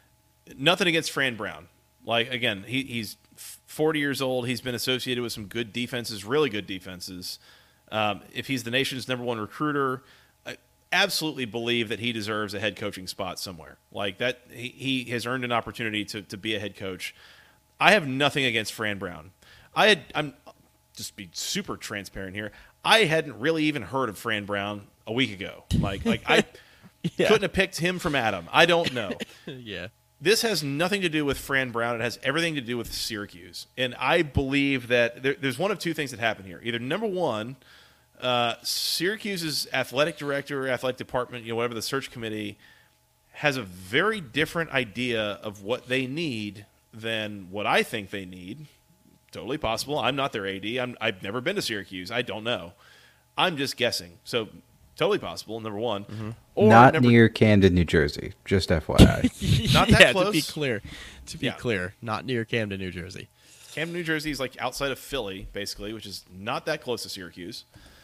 nothing against Fran Brown. Like again, he, he's forty years old. He's been associated with some good defenses, really good defenses. Um, if he's the nation's number one recruiter, I absolutely believe that he deserves a head coaching spot somewhere. Like that, he, he has earned an opportunity to to be a head coach. I have nothing against Fran Brown. I had I'm just be super transparent here. I hadn't really even heard of Fran Brown a week ago. Like like I Yeah. couldn't have picked him from Adam. I don't know. Yeah. This has nothing to do with Fran Brown. It has everything to do with Syracuse. And I believe that there, there's one of two things that happen here. Either number one, uh, Syracuse's athletic director, athletic department, you know, whatever the search committee, has a very different idea of what they need than what I think they need. Totally possible. I'm not their A D. I'm, I've never been to Syracuse. I don't know. I'm just guessing. So totally possible, number one. Mm-hmm. Or Not number, near Camden, New Jersey. Just F Y I. Not that yeah, close. to be clear. To be Yeah. clear, not near Camden, New Jersey. Camden, New Jersey is like outside of Philly, basically, which is not that close to Syracuse.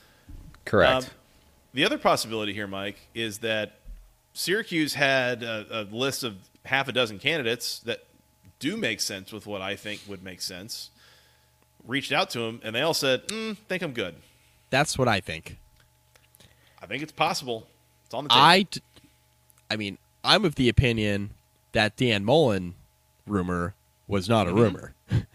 Correct. Um, the other possibility here, Mike, is that Syracuse had a, a list of half a dozen candidates that do make sense with what I think would make sense. Reached out to them, and they all said, mm, think I'm good. That's what I think. I think it's possible. It's on the table. I, d- I mean, I'm of the opinion that Dan Mullen rumor was not a Mhm. rumor.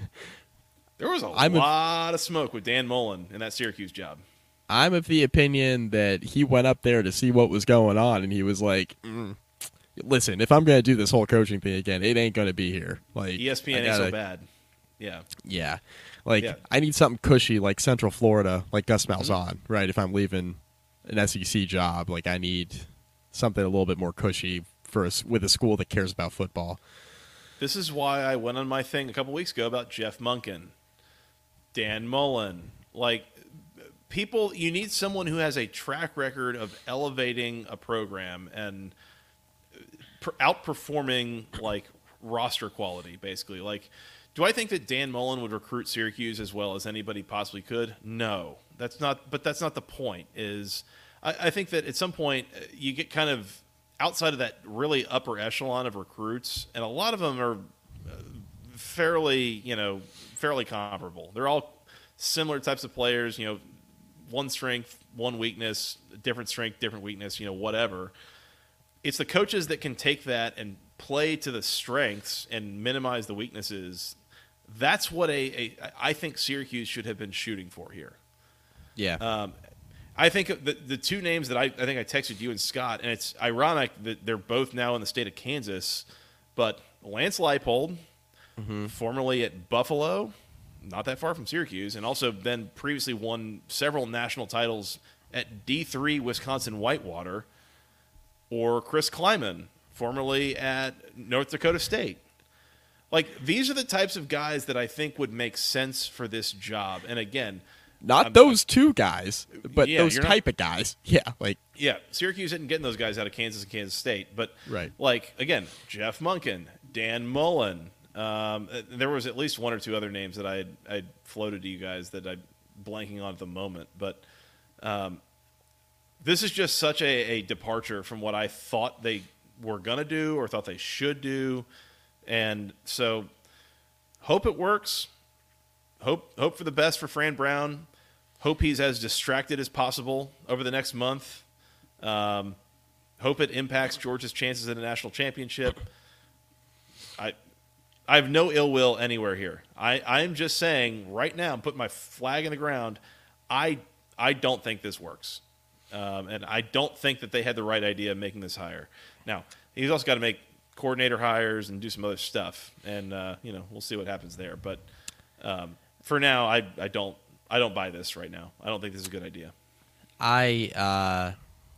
there was a I'm a- lot of smoke with Dan Mullen in that Syracuse job. I'm of the opinion that he went up there to see what was going on, and he was like, mm, listen, if I'm going to do this whole coaching thing again, it ain't going to be here. Like E S P N I ain't gotta- so bad. Yeah. Yeah. Like, Yeah. I need something cushy like Central Florida, like Gus Mm-hmm. Malzahn, right? If I'm leaving an S E C job, like, I need something a little bit more cushy for a s with a school that cares about football. This is why I went on my thing a couple weeks ago about Jeff Munkin, Dan Mullen. Like, people, you need someone who has a track record of elevating a program and per- outperforming, like, roster quality, basically. Like, do I think that Dan Mullen would recruit Syracuse as well as anybody possibly could? No. That's not, but that's not the point. Is I, I think that at some point uh, you get kind of outside of that really upper echelon of recruits, and a lot of them are uh, fairly, you know, fairly comparable. They're all similar types of players, you know, one strength, one weakness, different strength, different weakness, you know, whatever. It's the coaches that can take that and play to the strengths and minimize the weaknesses. That's what a, a I think Syracuse should have been shooting for here. Yeah. Um, I think the the two names that I, I think I texted you and Scott, and it's ironic that they're both now in the state of Kansas, but Lance Leipold, formerly at Buffalo, not that far from Syracuse, and also then previously won several national titles at D three Wisconsin Whitewater, or Chris Kleiman, formerly at North Dakota State. Like, these are the types of guys that I think would make sense for this job. And again, Not I'm- those two guys, but Yeah, those you're not- type of guys. Yeah, like, Yeah, Syracuse isn't getting those guys out of Kansas and Kansas State, but Right. like again, Jeff Munkin, Dan Mullen. Um, uh, there was at least one or two other names that I had I'd floated to you guys that I'm blanking on at the moment, but um, this is just such a, a departure from what I thought they were gonna do or thought they should do, and so hope it works. Hope hope for the best for Fran Brown. Hope he's as distracted as possible over the next month. Um, hope it impacts Georgia's chances at a national championship. I I have no ill will anywhere here. I, I'm just saying right now, I'm putting my flag in the ground. I I don't think this works. Um, and I don't think that they had the right idea of making this hire. Now, he's also got to make coordinator hires and do some other stuff. And, uh, you know, we'll see what happens there. But um, for now, I, I don't I don't buy this right now. I don't think this is a good idea. I uh,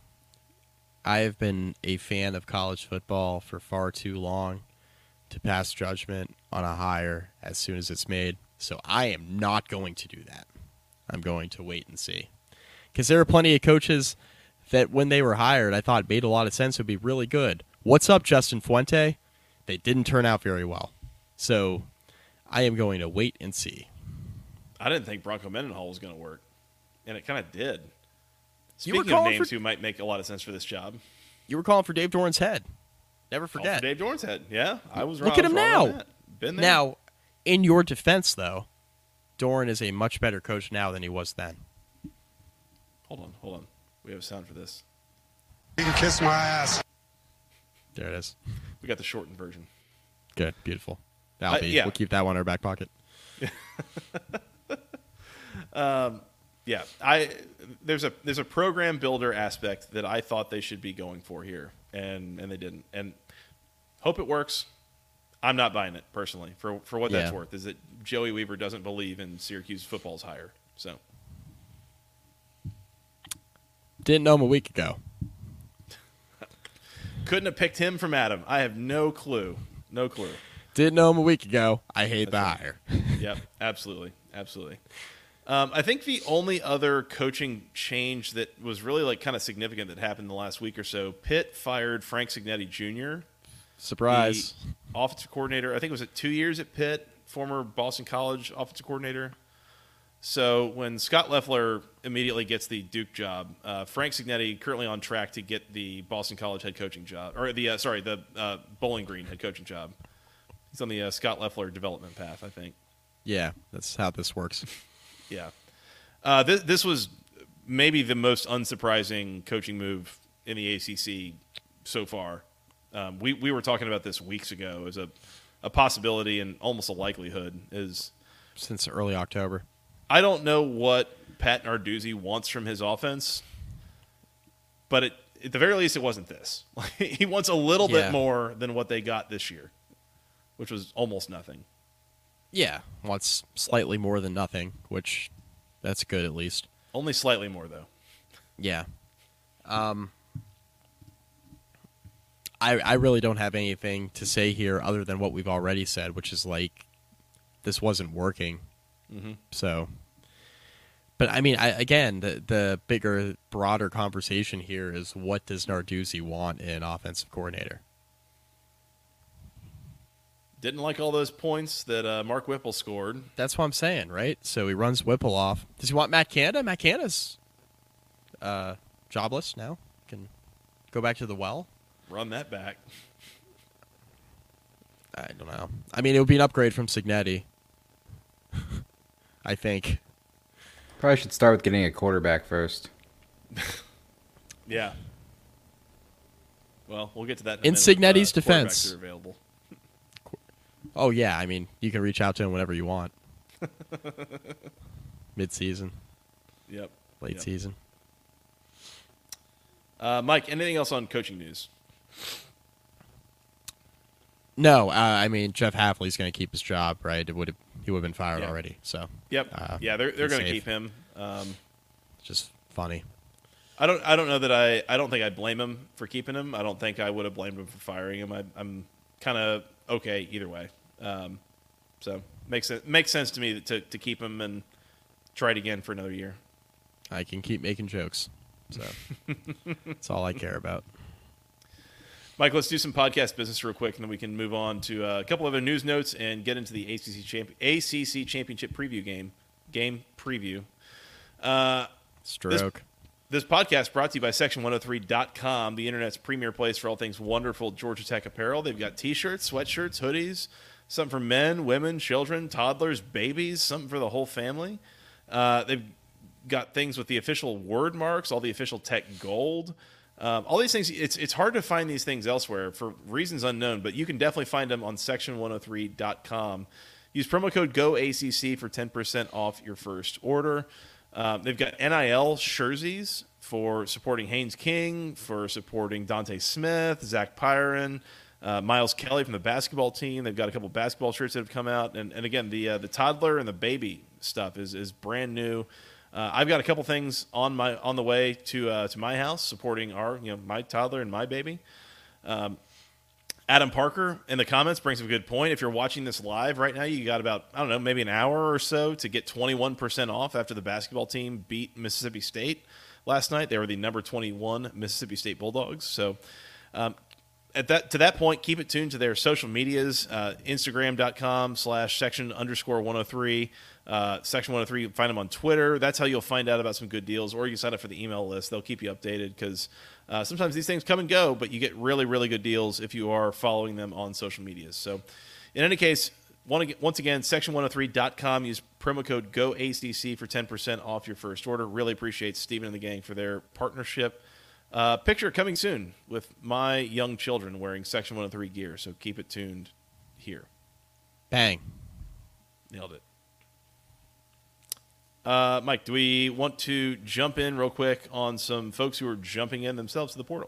I have been a fan of college football for far too long to pass judgment on a hire as soon as it's made. So I am not going to do that. I'm going to wait and see. Because there are plenty of coaches that when they were hired, I thought made a lot of sense, would be really good. What's up, Justin Fuente? They didn't turn out very well. So I am going to wait and see. I didn't think Bronco Mendenhall was going to work, and it kind of did. You were Speaking of calling names for- who might make a lot of sense for this job, You were calling for Dave Doran's head. Never call forget. for Dave Dorn's head. Yeah, I was wrong. Look at I was him wrong on now. that. Been there. Now, in your defense, though, Doran is a much better coach now than he was then. hold on, hold on. We have a sound for this. You can kiss my ass. There it is. We got the shortened version. Good. Beautiful. That'll Uh, be. yeah. We'll keep that one in our back pocket. Yeah, I there's a there's a program builder aspect that I thought they should be going for here, and and they didn't. And hope it works. I'm not buying it personally for for what that's Yeah. worth. Is that Joey Weaver doesn't believe in Syracuse football's hire. So Didn't know him a week ago. couldn't have picked him from Adam. I have no clue. No clue. Didn't know him a week ago. I hate That's the right. hire. Yep, absolutely, absolutely. Um, I think the only other coaching change that was really like kind of significant that happened in the last week or so, Pitt fired Frank Signetti Junior Surprise. the offensive coordinator. I think it was at two years at Pitt, former Boston College offensive coordinator. So when Scott Loeffler immediately gets the Duke job, uh, Frank Signetti currently on track to get the Boston College head coaching job, or the uh, sorry, the uh, Bowling Green head coaching job. He's on the uh, Scott Loeffler development path, I think. Yeah, that's how this works. Yeah. Uh, this, this was maybe the most unsurprising coaching move in the A C C so far. Um, we, we were talking about this weeks ago as a, a possibility and almost a likelihood. Is Since early October. I don't know what Pat Narduzzi wants from his offense, but it at the very least, it wasn't this. He wants a little Yeah. bit more than what they got this year, which was almost nothing. Yeah, wants slightly more than nothing, which that's good at least. Only slightly more, though. Yeah. Um, I I really don't have anything to say here other than what we've already said, which is like this wasn't working. Mm-hmm. So, but I mean, I, again, the the bigger, broader conversation here is what does Narduzzi want in an offensive coordinator? Didn't like all those points that uh, Mark Whipple scored. That's what I'm saying, right? So he runs Whipple off. Does he want Matt Canada? Matt Canada's uh, jobless now. Can go back to the well. Run that back. I don't know. I mean, it would be an upgrade from Signetti. I think. Probably should start with getting a quarterback first. Yeah. Well, we'll get to that in, a In minute, Signetti's uh, quarterbacks defense. that are available. Oh yeah, I mean, you can reach out to him whenever you want. Mid-season, Yep. late Yep. season. Uh, Mike, anything else on coaching news? No, uh, I mean Jeff Hafley's going to keep his job, right? It would have he would have been fired Yeah. already. So Yep. Uh, yeah, they're they're he's going to safe. keep him. Um, it's just funny. I don't I don't know that I I don't think I'd blame him for keeping him. I don't think I would have blamed him for firing him. I, I'm kind of okay either way. Um, so makes it makes sense to me to to keep him and try it again for another year. I can keep making jokes, so that's all I care about. Mike, let's do some podcast business real quick, and then we can move on to uh, a couple other news notes and get into the A C C champ- A C C championship preview game game preview. Uh, Stroke. This podcast brought to you by section one oh three dot com, the internet's premier place for all things wonderful Georgia Tech apparel. They've got T-shirts, sweatshirts, hoodies, something for men, women, children, toddlers, babies, something for the whole family. Uh, they've got things with the official word marks, all the official Tech gold. Um, all these things, it's it's hard to find these things elsewhere for reasons unknown, but you can definitely find them on section one oh three dot com. Use promo code G O A C C for ten percent off your first order. Um, they've got N I L jerseys for supporting Haynes King, for supporting Dante Smith, Zach Pyron, uh, Miles Kelly from the basketball team. They've got a couple basketball shirts that have come out, and, and again, the uh, the toddler and the baby stuff is is brand new. Uh, I've got a couple things on my on the way to uh, to my house supporting our you know my toddler and my baby. Um, Adam Parker in the comments brings up a good point. If you're watching this live right now, you got about, I don't know, maybe an hour or so to get twenty-one percent off after the basketball team beat Mississippi State last night. They were the number twenty-one Mississippi State Bulldogs. So um, at that to that point, keep it tuned to their social medias, uh, Instagram.com slash section underscore 103. Uh, Section one oh three, find them on Twitter. That's how you'll find out about some good deals, or you can sign up for the email list. They'll keep you updated because uh, sometimes these things come and go, but you get really, really good deals if you are following them on social medias. So in any case, once again, section one oh three dot com, use promo code G O A C C for ten percent off your first order. Really appreciate Steven and the gang for their partnership. Uh, picture coming soon with my young children wearing Section one oh three gear, so keep it tuned here. Bang. Nailed it. Uh, Mike, do we want to jump in real quick on some folks who are jumping in themselves to the portal?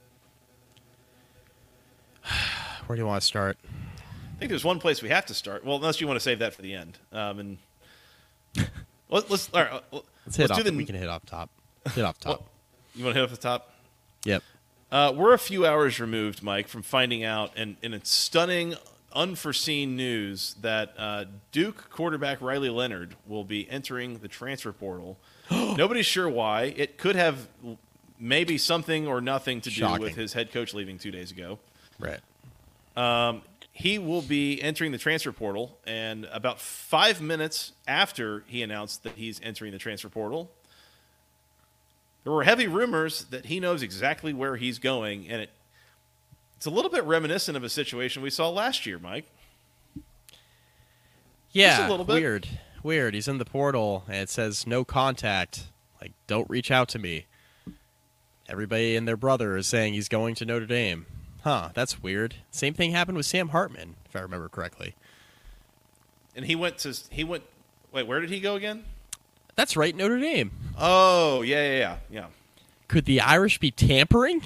Where do you want to start? I think there's one place we have to start. Well, unless you want to save that for the end. Um, and let, let's all right, let's, Let's hit let's off. do the. We can hit off top. Hit off top. Well, you want to hit off the top? Yep. Uh, we're a few hours removed, Mike, from finding out, and, and it's stunning, unforeseen news that uh, Duke quarterback Riley Leonard will be entering the transfer portal. Nobody's sure why. It could have maybe something or nothing to do Shocking. with his head coach leaving two days ago. Right. Um, he will be entering the transfer portal, and about five minutes after he announced that he's entering the transfer portal, there were heavy rumors that he knows exactly where he's going, and it it's a little bit reminiscent of a situation we saw last year, Mike. Yeah, a little bit. weird. Weird. He's in the portal, and it says no contact. Like, don't reach out to me. Everybody and their brother is saying he's going to Notre Dame. Huh, that's weird. Same thing happened with Sam Hartman, if I remember correctly. And he went to he went. Wait, where did he go again? That's right, Notre Dame. Oh, yeah, yeah, yeah, yeah. Could the Irish be tampering?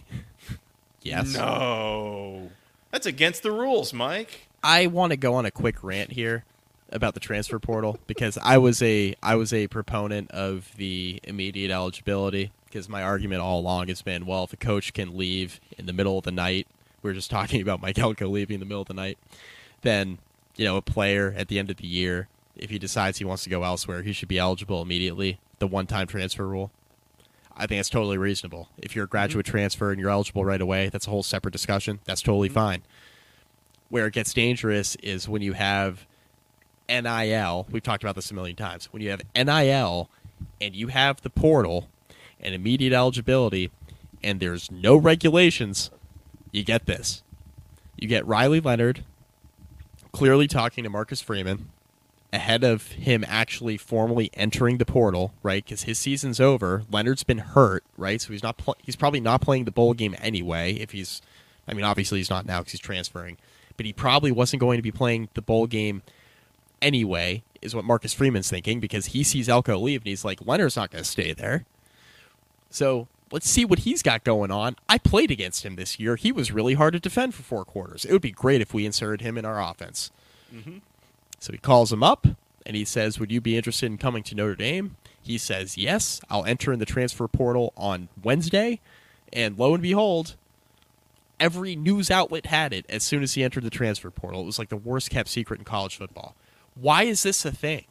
Yes. No. That's against the rules, Mike. I want to go on a quick rant here about the transfer portal because I was a I was a proponent of the immediate eligibility because my argument all along has been, well, if a coach can leave in the middle of the night, we were just talking about Mike Elko leaving in the middle of the night, then, you know, a player at the end of the year, if he decides he wants to go elsewhere, he should be eligible immediately, the one-time transfer rule. I think that's totally reasonable. If you're a graduate mm-hmm. transfer and you're eligible right away, that's a whole separate discussion. That's totally mm-hmm. fine. Where it gets dangerous is when you have N I L. We've talked about this a million times. When you have N I L and you have the portal and immediate eligibility and there's no regulations, you get this. You get Riley Leonard clearly talking to Marcus Freeman ahead of him actually formally entering the portal, right? Because his season's over. Leonard's been hurt, right? So he's not. Pl- he's probably not playing the bowl game anyway. If he's, I mean, obviously he's not now because he's transferring, but he probably wasn't going to be playing the bowl game anyway. Is what Marcus Freeman's thinking because he sees Elko leave and he's like, Leonard's not going to stay there. So let's see what he's got going on. I played against him this year. He was really hard to defend for four quarters. It would be great if we inserted him in our offense. Mm-hmm. So he calls him up, and he says, would you be interested in coming to Notre Dame? He says, yes, I'll enter in the transfer portal on Wednesday. And lo and behold, every news outlet had it as soon as he entered the transfer portal. It was like the worst-kept secret in college football. Why is this a thing?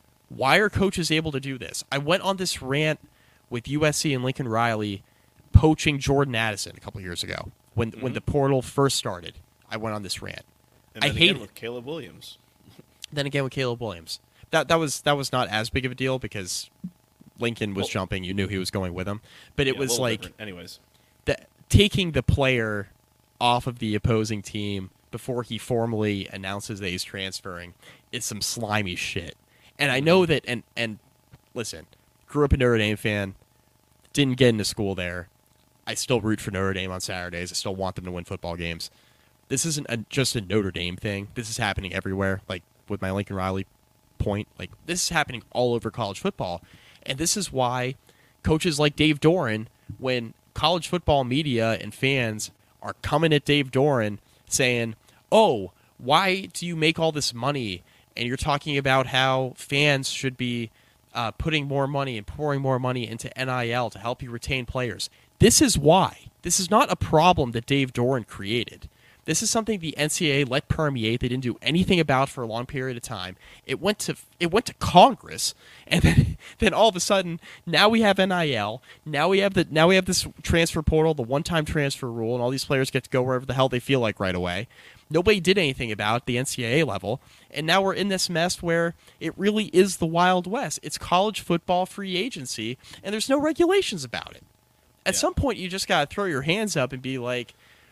Why are coaches able to do this? I went on this rant with U S C and Lincoln Riley poaching Jordan Addison a couple years ago when mm-hmm. when the portal first started. I went on this rant. And then I again hate with Caleb Williams. Then again with Caleb Williams. That that was that was not as big of a deal because Lincoln was well, jumping. You knew he was going with him. But it yeah, was like different. Anyways, the, taking the player off of the opposing team before he formally announces that he's transferring is some slimy shit. And I know that, and, and listen, grew up a Notre Dame fan, didn't get into school there. I still root for Notre Dame on Saturdays. I still want them to win football games. This isn't a, just a Notre Dame thing. This is happening everywhere. Like with my Lincoln Riley point, like this is happening all over college football. And this is why coaches like Dave Doran, when college football media and fans are coming at Dave Doran saying, oh, why do you make all this money? And you're talking about how fans should be uh, putting more money and pouring more money into N I L to help you retain players. This is why. This is not a problem that Dave Doran created. This is something the N C double A let permeate. They didn't do anything about for a long period of time. It went to it went to Congress, and then, then all of a sudden, now we have N I L. Now we have the now we have this transfer portal, the one-time transfer rule, and all these players get to go wherever the hell they feel like right away. Nobody did anything about the N C double A level, and now we're in this mess where it really is the Wild West. It's college football free agency, and there's no regulations about it. At yeah. some point, you just got to throw your hands up and be like,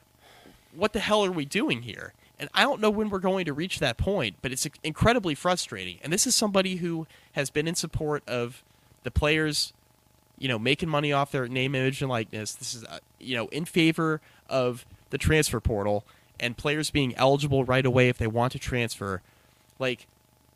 what the hell are we doing here? And I don't know when we're going to reach that point, but it's incredibly frustrating. And this is somebody who has been in support of the players, you know, making money off their name, image, and likeness. This is, uh, you know, in favor of the transfer portal and players being eligible right away if they want to transfer. Like,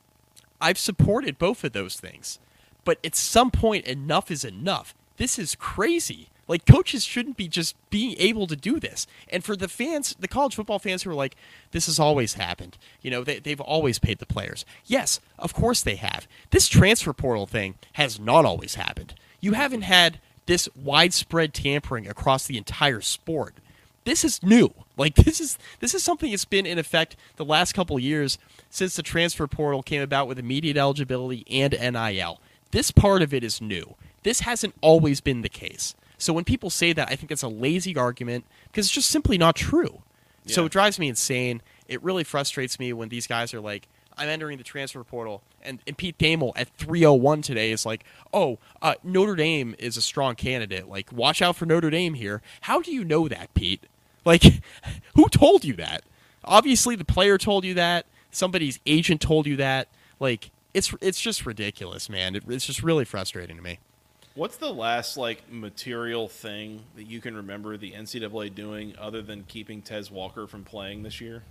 I've supported both of those things. But at some point, enough is enough. This is crazy. Like, coaches shouldn't be just being able to do this. And for the fans, the college football fans who are like, this has always happened. You know, they, they've always paid the players. Yes, of course they have. This transfer portal thing has not always happened. You haven't had this widespread tampering across the entire sport. This is new. Like, this is this is something that's been in effect the last couple of years since the transfer portal came about with immediate eligibility and N I L. This part of it is new. This hasn't always been the case. So when people say that, I think that's a lazy argument because it's just simply not true. Yeah. So it drives me insane. It really frustrates me when these guys are like, I'm entering the transfer portal, and, and Pete Thamel at three oh one today is like, oh, uh, Notre Dame is a strong candidate. Like, watch out for Notre Dame here. How do you know that, Pete? Like, who told you that? Obviously, the player told you that. Somebody's agent told you that. Like, it's it's just ridiculous, man. It, it's just really frustrating to me. What's the last, like, material thing that you can remember the N C double A doing other than keeping Tez Walker from playing this year?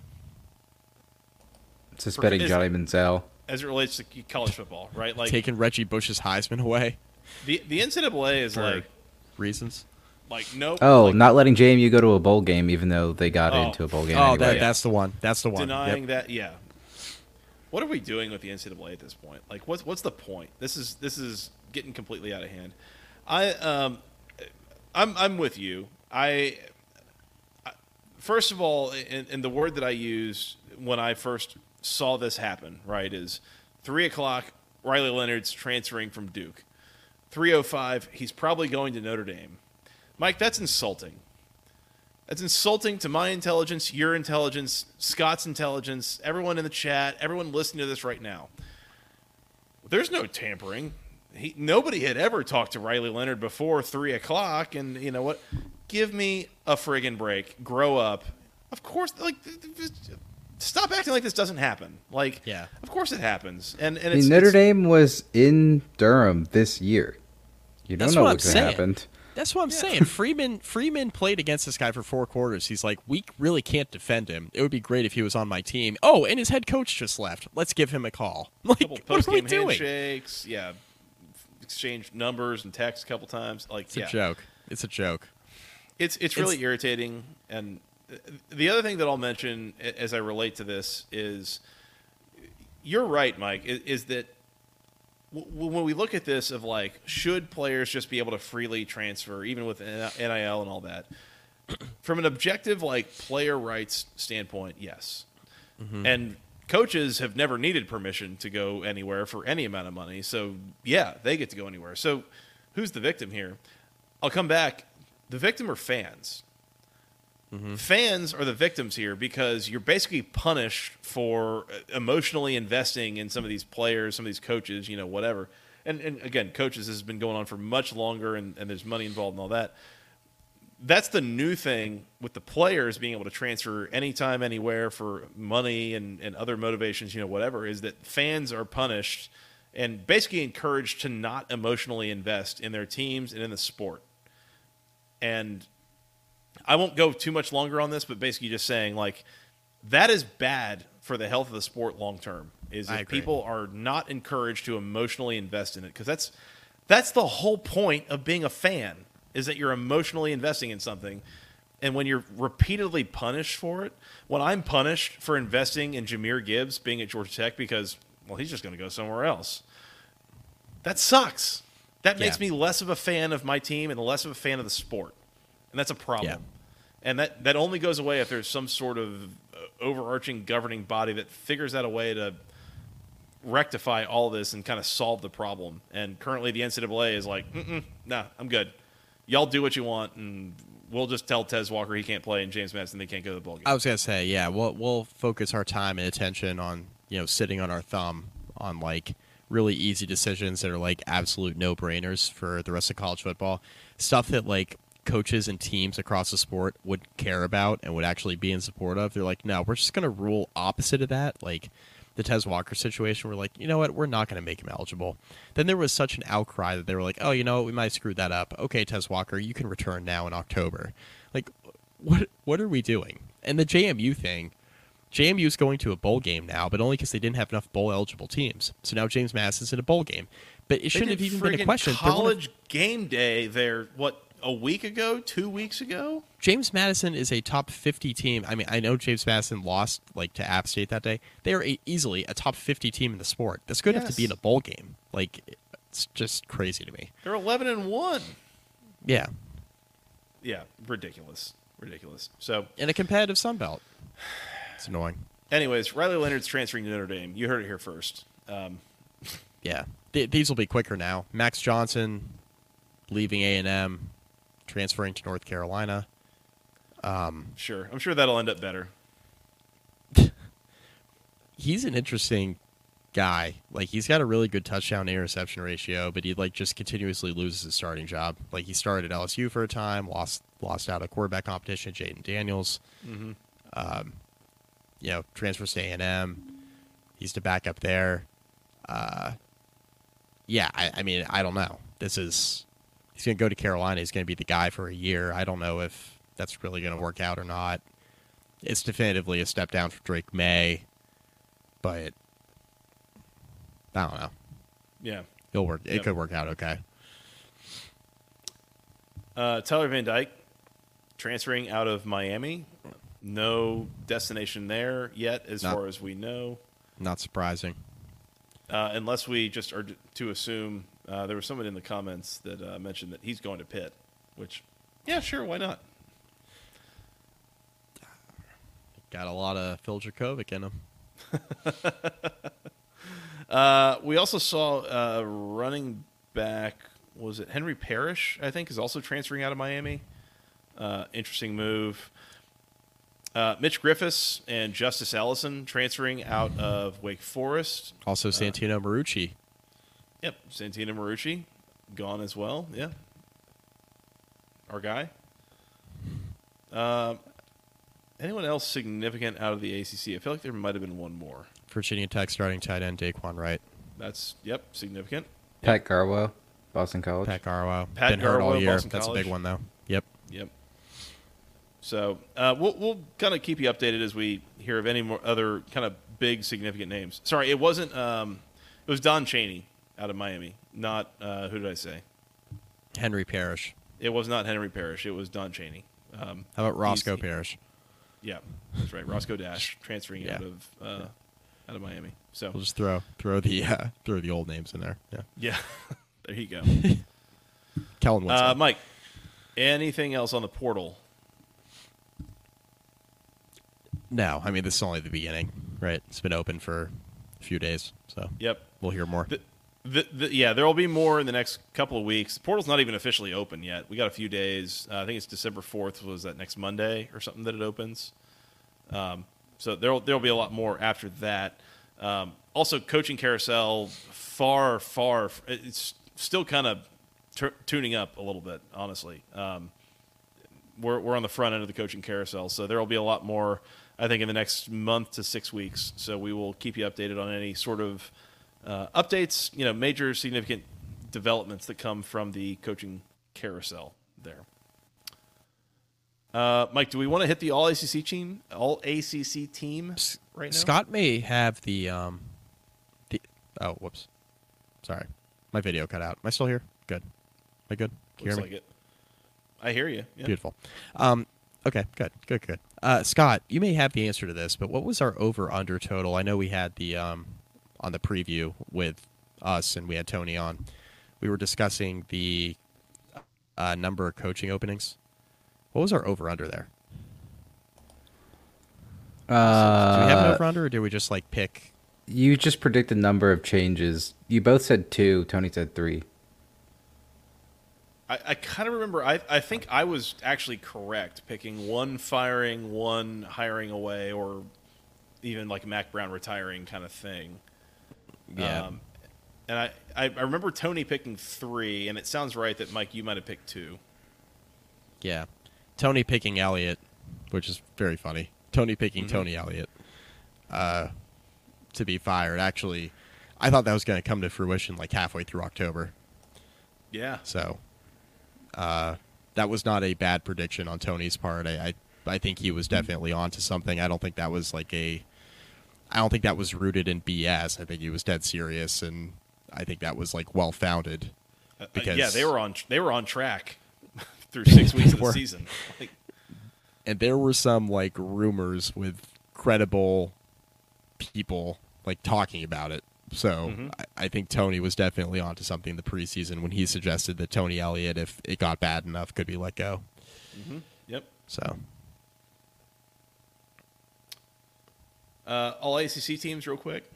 Suspending For, Johnny Manziel. As it relates to college football, right? Like taking Reggie Bush's Heisman away. The the N C double A is For like... reasons? Like nope. Oh, like, not letting J M U go to a bowl game, even though they got Oh. into a bowl game. Oh, anyway. that, Yeah. that's the one. That's the one. denying Yep. that. Yeah. What are we doing with the N C double A at this point? Like, what's what's the point? This is this is getting completely out of hand. I um, I'm I'm with you. I, I first of all, and, and the word that I used when I first saw this happen, right, is three o'clock. Riley Leonard's transferring from Duke. Three o five. He's probably going to Notre Dame. Mike, that's insulting. That's insulting to my intelligence, your intelligence, Scott's intelligence, everyone in the chat, everyone listening to this right now. There's no tampering. He, nobody had ever talked to Riley Leonard before three o'clock, and you know what? Give me a friggin' break. Grow up. Of course, like, stop acting like this doesn't happen. Like, Yeah. of course it happens. And and I it's, mean, Notre it's, Dame was in Durham this year. You don't That's know what I'm what's saying. happened. That's what I'm saying. Freeman Freeman played against this guy for four quarters. He's like, we really can't defend him. It would be great if he was on my team. Oh, and his head coach just left. Let's give him a call. Like, couple what are we post-game doing? handshakes. Yeah, exchange numbers and texts a couple times. Like, It's yeah. a joke. It's a joke. It's it's really It's- irritating. And the other thing that I'll mention a- as I relate to this is, you're right, Mike. Is, is that w- when we look at this of like, should players just be able to freely transfer, even with N I L and all that? From an objective like player rights standpoint, yes. And coaches have never needed permission to go anywhere for any amount of money. So, yeah, they get to go anywhere. So, who's the victim here? I'll come back. The victim are fans. Fans are the victims here because you're basically punished for emotionally investing in some of these players, some of these coaches, you know, whatever. And, and again, coaches, this has been going on for much longer, and, and there's money involved and all that. That's the new thing with the players being able to transfer anytime, anywhere for money and, and other motivations, you know, whatever, is that fans are punished and basically encouraged to not emotionally invest in their teams and in the sport. And I won't go too much longer on this, but basically just saying, like, that is bad for the health of the sport long term, is I if agree. people are not encouraged to emotionally invest in it. Because that's, that's the whole point of being a fan, is that you're emotionally investing in something. And when you're repeatedly punished for it, when I'm punished for investing in Jahmyr Gibbs being at Georgia Tech because, well, he's just going to go somewhere else, that sucks. That makes Yeah. me less of a fan of my team and less of a fan of the sport. And that's a problem. Yeah. And that, that only goes away if there's some sort of uh, overarching governing body that figures out a way to rectify all this and kind of solve the problem. And currently the N C double A is like, mm-mm, nah, I'm good. Y'all do what you want, and we'll just tell Tez Walker he can't play and James Madison they can't go to the bowl game. I was gonna say, yeah, we'll we'll focus our time and attention on, you know, sitting on our thumb on like really easy decisions that are like absolute no brainers for the rest of college football. Stuff that like coaches and teams across the sport would care about and would actually be in support of. They're like, no, we're just gonna rule opposite of that. Like the Tez Walker situation, we're like, you know what, we're not going to make him eligible. Then there was such an outcry that they were like, oh, you know, we might have screwed that up. Okay, Tez Walker, you can return now in October. Like, what what are we doing? And the J M U thing, J M U is going to a bowl game now, but only because they didn't have enough bowl eligible teams. So now James Madison's in a bowl game. But it They shouldn't did have even been a friggin' question. They're one of- College game day there, what, a week ago, two weeks ago? James Madison is a top fifty team. I mean, I know James Madison lost like to App State that day. They are a, easily a top fifty team in the sport. That's good enough to be Yes. in a bowl game. Like, it's just crazy to me. They're eleven and one. Yeah, Yeah, ridiculous. Ridiculous. So, in a competitive Sun Belt. It's annoying. anyways, Riley Leonard's transferring to Notre Dame. You heard it here first. Um, Yeah, Th- these will be quicker now. Max Johnson leaving A and M, transferring to North Carolina. sure. I'm sure that'll end up better. He's an interesting guy. Like, he's got a really good touchdown to interception ratio, but he like just continuously loses his starting job. Like, he started at L S U for a time, lost lost out a quarterback competition, Jaden Daniels. Um, you know, transfers to A and M. He's the backup there. Uh, yeah, I, I mean, I don't know. This is he's going to go to Carolina. He's going to be the guy for a year. I don't know if that's really going to work out or not. It's definitively a step down for Drake May, but I don't know. Yeah. It'll work. It Yep. could work out okay. Uh, Tyler Van Dyke transferring out of Miami. No destination there yet, as Not- far as we know. Not surprising. Uh, unless we just are to assume, uh, there was someone in the comments that uh, mentioned that he's going to Pitt, which, yeah, sure, why not? Got a lot of Phil Dracovic in him. Uh, we also saw uh, running back, was it Henry Parrish, I think, is also transferring out of Miami. Uh, interesting move. Uh, Mitch Griffiths and Justice Ellison transferring out of Wake Forest. Also, Santino Marucci. Yep, Santino Marucci gone as well. Yeah, our guy. Um, anyone else significant out of the A C C? I feel like there might have been one more. Virginia Tech starting tight end Daquan Wright. That's yep, significant. Pat Garwo, Boston College. Pat Garwo. Pat Been hurt all Garwo, year. Boston That's College. a big one, though. Yep. Yep. So uh, we'll we'll kind of keep you updated as we hear of any more other kind of big significant names. Sorry, it wasn't. Um, it was Don Chaney out of Miami. Not uh, who did I say? Henry Parrish. It was not Henry Parrish. It was Don Chaney. Um, How about Roscoe he's- Parrish? Yeah, that's right. Roscoe Dash transferring Yeah. out of uh, out of Miami. So We'll just throw throw the uh, throw the old names in there. Yeah. yeah, there you go. Kellen Woodson. Uh, Mike, anything else on the portal? No, I mean this is only the beginning, right? It's been open for a few days, so Yep. we'll hear more. The, the, the, yeah, there will be more in the next couple of weeks. The portal's not even officially open yet. We got a few days. Uh, I think it's December fourth. Was that next Monday or something that it opens? Um, so there'll there'll be a lot more after that. Um, also, coaching carousel far far. It's still kind of t- tuning up a little bit. Honestly, um, we're we're on the front end of the coaching carousel, so there will be a lot more. I think in the next month to six weeks. So we will keep you updated on any sort of uh, updates, you know, major significant developments that come from the coaching carousel there. Uh, Mike, do we want to hit the All A C C team? All A C C team right now? Scott may have the um the oh whoops. Sorry. My video cut out. Am I still here? Good. Am I good? Can you Looks hear me? like it. I hear you. Yeah. Beautiful. Um, okay, good, good, good. Uh, Scott, you may have the answer to this, but what was our over/under total? I know we had the um, on the preview with us, and we had Tony on. We were discussing the uh, number of coaching openings. What was our over/under there? Uh, Do we have an over/under, or did we just like pick? You just predict the number of changes. You both said two. Tony said three. I, I kind of remember. I, I think I was actually correct, picking one firing, one hiring away, or even like Mac Brown retiring kind of thing. Yeah. Um, and I, I, I remember Tony picking three, and it sounds right that, Mike, you might have picked two. Yeah. Tony picking Elliott, which is very funny. Tony picking Mhm. Tony Elliott uh, to be fired. Actually, I thought that was going to come to fruition like halfway through October. Yeah. So uh, that was not a bad prediction on Tony's part. I, I I think he was definitely onto something. I don't think that was like a. I don't think that was rooted in B S. I think he was dead serious, and I think that was like well founded. Uh, Because- yeah, they were on they were on track through six weeks of the were. season. Like, And there were some like rumors with credible people like talking about it. So Mhm. I, I think Tony was definitely onto something in the preseason when he suggested that Tony Elliott, if it got bad enough, could be let go. mhm. Yep. So Uh, all A C C teams, real quick.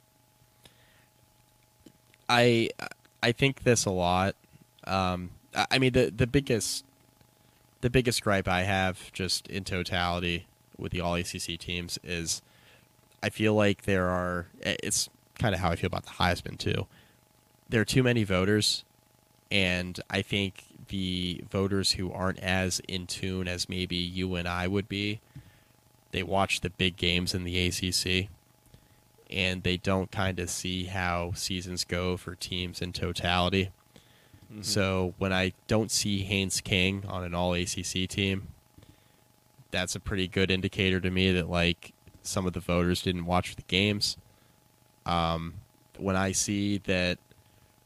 I I think this a lot. Um, I I mean the the biggest the biggest gripe I have just in totality with the All A C C teams is I feel like there are. It's kind of how I feel about the Heisman too. There are too many voters, and I think the voters who aren't as in tune as maybe you and I would be, they watch the big games in the A C C, and they don't kind of see how seasons go for teams in totality. Mhm. So when I don't see Haynes King on an all A C C team, that's a pretty good indicator to me that like some of the voters didn't watch the games. Um, when I see that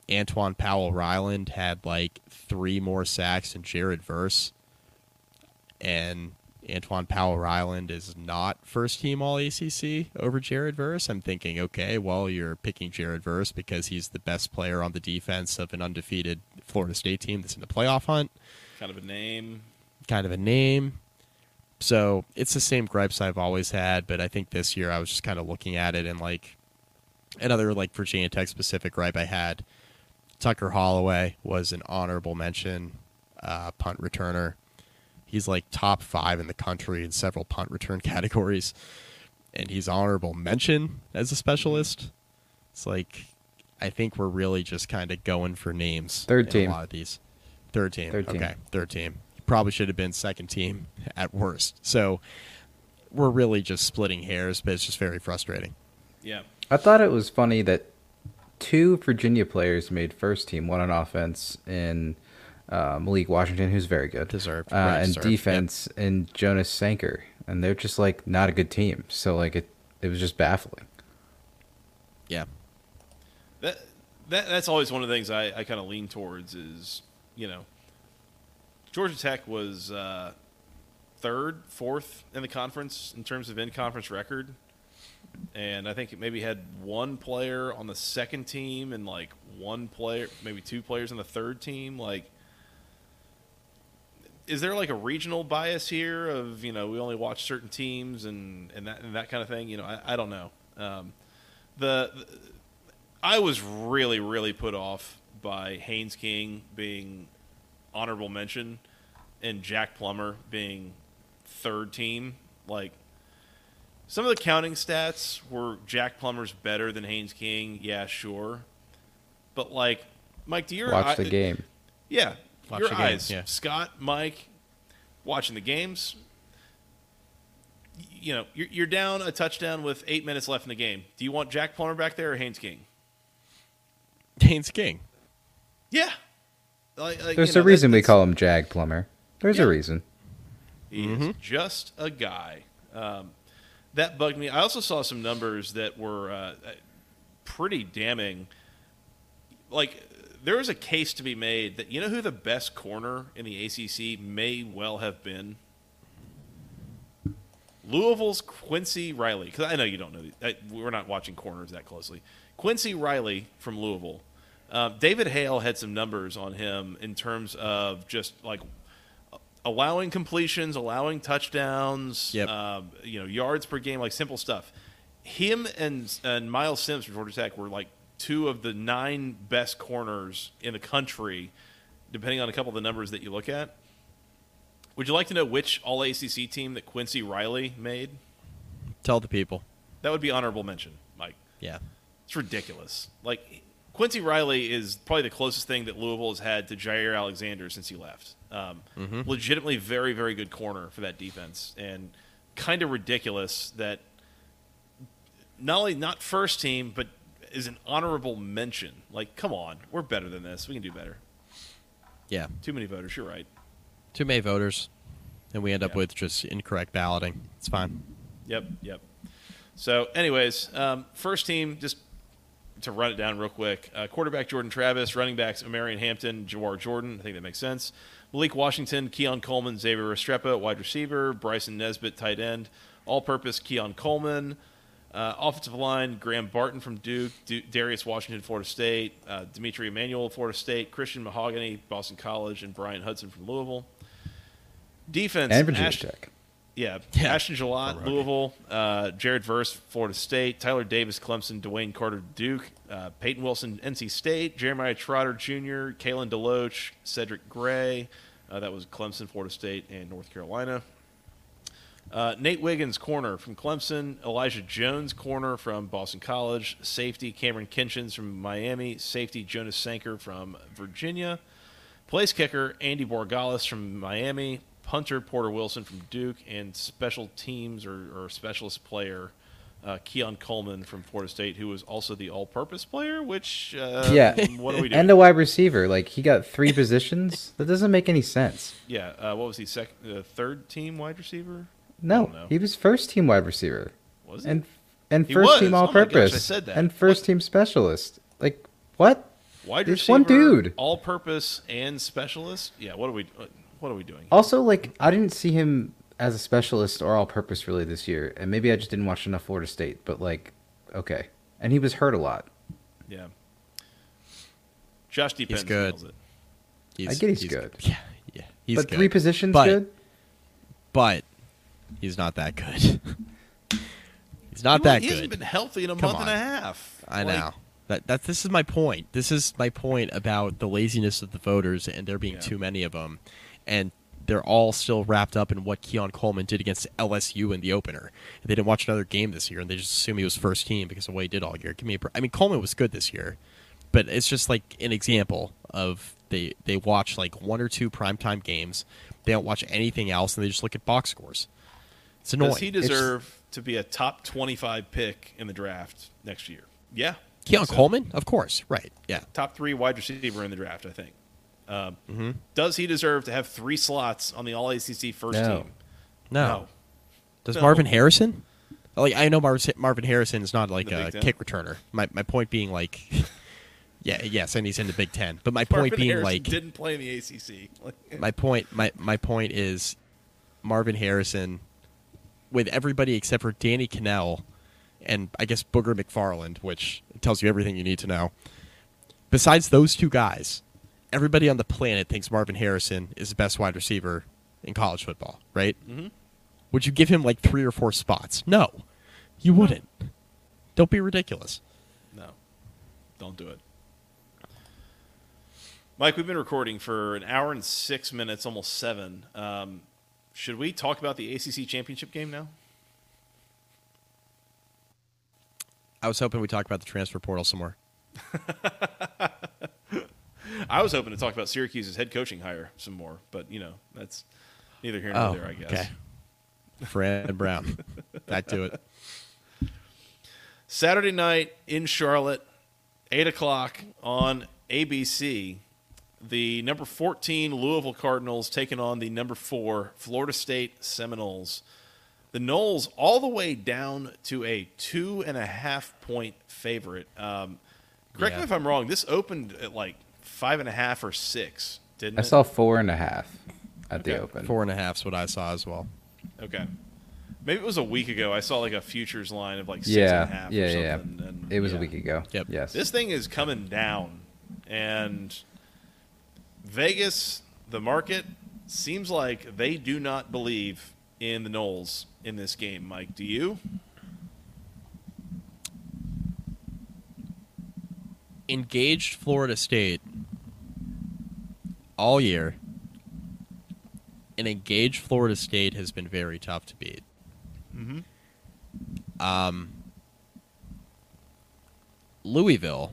Antoine Powell-Ryland had like three more sacks than Jared Verse, and Antoine Powell-Ryland is not first-team All-A C C over Jared Verse. I'm thinking, okay, well, you're picking Jared Verse because he's the best player on the defense of an undefeated Florida State team that's in the playoff hunt. Kind of a name. Kind of a name. So it's the same gripes I've always had, but I think this year I was just kind of looking at it and like another like Virginia Tech specific gripe I had. Tucker Holloway was an honorable mention uh, punt returner. He's like top five in the country in several punt return categories, and he's honorable mention as a specialist. It's like I think we're really just kind of going for names. Third in team. A lot of these. Third team. Third team. Okay, third team. Probably should have been second team at worst. So we're really just splitting hairs, but it's just very frustrating. Yeah. I thought it was funny that two Virginia players made first team, one on offense in uh, Malik Washington, who's very good, Deserved. uh, Right, and deserved. defense in Jonas Sanker, and they're just like not a good team. So like it, it was just baffling. Yeah. That, that that's always one of the things I, I kind of lean towards is, you know, Georgia Tech was uh, third, fourth in the conference in terms of in-conference record. And I think it maybe had one player on the second team and like one player, maybe two players on the third team. Like, is there like a regional bias here of, you know, we only watch certain teams and, and that and that kind of thing? You know, I, I don't know. Um, the, the I was really, really put off by Haynes King being honorable mention and Jack Plummer being third team. Like, some of the counting stats were Jack Plummer's better than Haynes King. Yeah, sure. But, like, Mike, do your Watch eye- the game. Yeah, Watch your the game, eyes. yeah. Scott, Mike, watching the games. You know, you're, you're down a touchdown with eight minutes left in the game. Do you want Jack Plummer back there or Haynes King? Haynes King. Yeah. Like, like, There's you a know, reason that- we that's- call him Jag Plummer. There's Yeah. a reason. He is just a guy. Um, that bugged me. I also saw some numbers that were uh, pretty damning. Like, there was a case to be made that, you know who the best corner in the A C C may well have been? Louisville's Quincy Riley. Because I know you don't know. The, I, we're not watching corners that closely. Quincy Riley from Louisville. Um, David Hale had some numbers on him in terms of just, like, allowing completions, allowing touchdowns, Yep. um, you know, yards per game, like simple stuff. Him and and Miles Sims from Georgia Tech were like two of the nine best corners in the country, depending on a couple of the numbers that you look at. Would you like to know which All A C C team that Quincy Riley made? Tell the people. That would be honorable mention, Mike. Yeah. It's ridiculous. Like, Quincy Riley is probably the closest thing that Louisville has had to Jair Alexander since he left. Um, Mm-hmm. Legitimately very, very good corner for that defense. And kind of ridiculous that not only not first team, but is an honorable mention. Like, come on. We're better than this. We can do better. Yeah. Too many voters. You're right. Too many voters, and we end up Yeah. with just incorrect balloting. It's fine. Yep, yep. So, anyways, um, first team, just to run it down real quick. Uh, quarterback Jordan Travis, running backs Marion Hampton, Jawar Jordan. I think that makes sense. Malik Washington, Keon Coleman, Xavier Restrepo, wide receiver. Bryson Nesbitt, tight end. All-purpose Keon Coleman. Uh, offensive line, Graham Barton from Duke, du- Darius Washington, Florida State, uh, Dimitri Emanuel, Florida State, Christian Mahogany, Boston College, and Brian Hudson from Louisville. Defense, And Virginia Ash- Tech. Yeah, Yeah. Ashton Gillott, Louisville, uh, Jared Verse, Florida State, Tyler Davis, Clemson, Dwayne Carter, Duke, uh, Peyton Wilson, N C State, Jeremiah Trotter Junior, Kalen DeLoach, Cedric Gray, uh, that was Clemson, Florida State, and North Carolina. Uh, Nate Wiggins, corner from Clemson, Elijah Jones, corner from Boston College, safety Cameron Kinchins from Miami, safety Jonas Sanker from Virginia, place kicker Andy Borgalis from Miami, punter Porter Wilson from Duke, and special teams or, or specialist player uh, Keon Coleman from Florida State, who was also the all-purpose player, which, uh, Yeah. what are we doing? And a wide receiver. Like, he got three positions. That doesn't make any sense. yeah, uh, what was he, sec- uh, third team wide receiver? I No, don't know. he was first team wide receiver. Was he? And and He first was. team Oh all my gosh, purpose. I said that. And first team specialist. Like, what? Wide There's receiver, one dude. all-purpose, and specialist. Yeah, what are we? What are we doing? Also, like, I didn't see him as a specialist or all-purpose really this year, and maybe I just didn't watch enough Florida State. But like, okay, and he was hurt a lot. Yeah. Josh Depens He's good. nails it. He's, I get he's good. Yeah, yeah. He's but good. three positions But- good. But he's not that good. He's not he, that he good. hasn't been healthy in a Come month and on. a half. I Like, know. That that this is my point. This is my point about the laziness of the voters and there being Yeah. too many of them, and they're all still wrapped up in what Keon Coleman did against L S U in the opener. They didn't watch another game this year, and they just assume he was first team because of what he did all year. Give me a, br- I mean, Coleman was good this year, but it's just like an example of they they watch like one or two primetime games. They don't watch anything else, and they just look at box scores. It's annoying. Does he deserve to be a top twenty-five pick in the draft next year? Yeah. Keon So, Coleman, of course, right? Yeah. top three wide receiver in the draft, I think. Um, Mm-hmm. Does he deserve to have three slots on the All A C C first No. team? No. Does No. Marvin Harrison? Like I know Marvin Marvin Harrison is not like The a Big Ten? kick returner. My my point being like, yeah, yes, and he's in the Big Ten. But my point Marvin being Harrison like, didn't play in the A C C. Like, my point my my point is, Marvin Harrison, with everybody except for Danny Cannell, and I guess Booger McFarland, which tells you everything you need to know. Besides those two guys, everybody on the planet thinks Marvin Harrison is the best wide receiver in college football, right? Mhm. Would you give him like three or four spots? No, you wouldn't. Don't be ridiculous. No, don't do it. Mike, we've been recording for an hour and six minutes, almost seven. Um, should we talk about the A C C championship game now? I was hoping we talk about the transfer portal some more. I was hoping to talk about Syracuse's head coaching hire some more, but you know that's neither here nor there, I guess. Oh, okay. Fran Brown. That do it. Saturday night in Charlotte, eight o'clock on A B C. The number fourteen Louisville Cardinals taking on the number four Florida State Seminoles. The Noles all the way down to a two and a half point favorite. Um, correct Yeah. me if I'm wrong. This opened at like five and a half or six, didn't I it? saw four and a half at the Okay. open. Four and a half's what I saw as well. Okay. Maybe it was a week ago. I saw like a futures line of like six Yeah, and a half yeah, or yeah. something. And, It was yeah. a week ago. Yep. Yes. This thing is coming down, and Vegas, the market, seems like they do not believe in the Noles in this game. Mike, do you? Engaged Florida State all year. And engaged Florida State has been very tough to beat. Mm-hmm. Um, Louisville,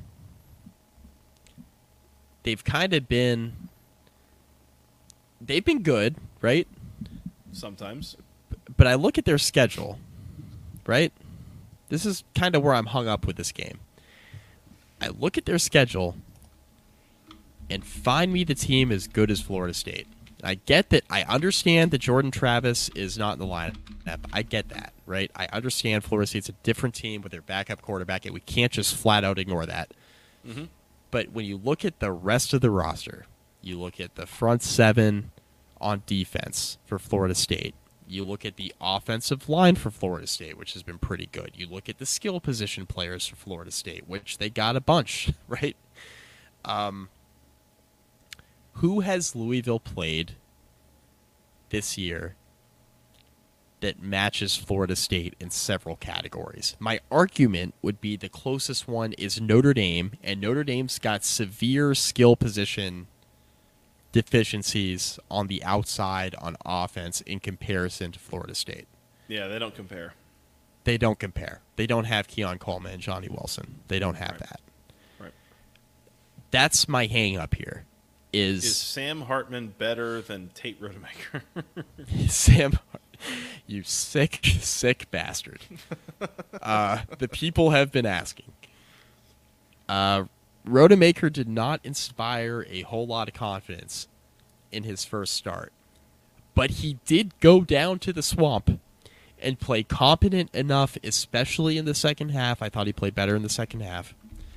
they've kind of been, they've been good, right? Sometimes. But I look at their schedule, right? This is kind of where I'm hung up with this game. I look at their schedule and find me the team as good as Florida State. I get that. I understand that Jordan Travis is not in the lineup. I get that, right? I understand Florida State's a different team with their backup quarterback, and we can't just flat out ignore that. Mm-hmm. But when you look at the rest of the roster, you look at the front seven on defense for Florida State. You look at the offensive line for Florida State, which has been pretty good. You look at the skill position players for Florida State, which they got a bunch, right? Um, who has Louisville played this year that matches Florida State in several categories? My argument would be the closest one is Notre Dame, and Notre Dame's got severe skill position deficiencies on the outside on offense in comparison to Florida State. Yeah, they don't compare. They don't compare. They don't have Keon Coleman and Johnny Wilson. They don't have Right. that. Right. That's my hang up here. Is, Is Sam Hartman better than Tate Rodemaker? Sam, you sick, sick bastard. Uh, the people have been asking. Uh, Rodemaker did not inspire a whole lot of confidence in his first start, but he did go down to the Swamp and play competent enough, especially in the second half. I thought he played better in the second half,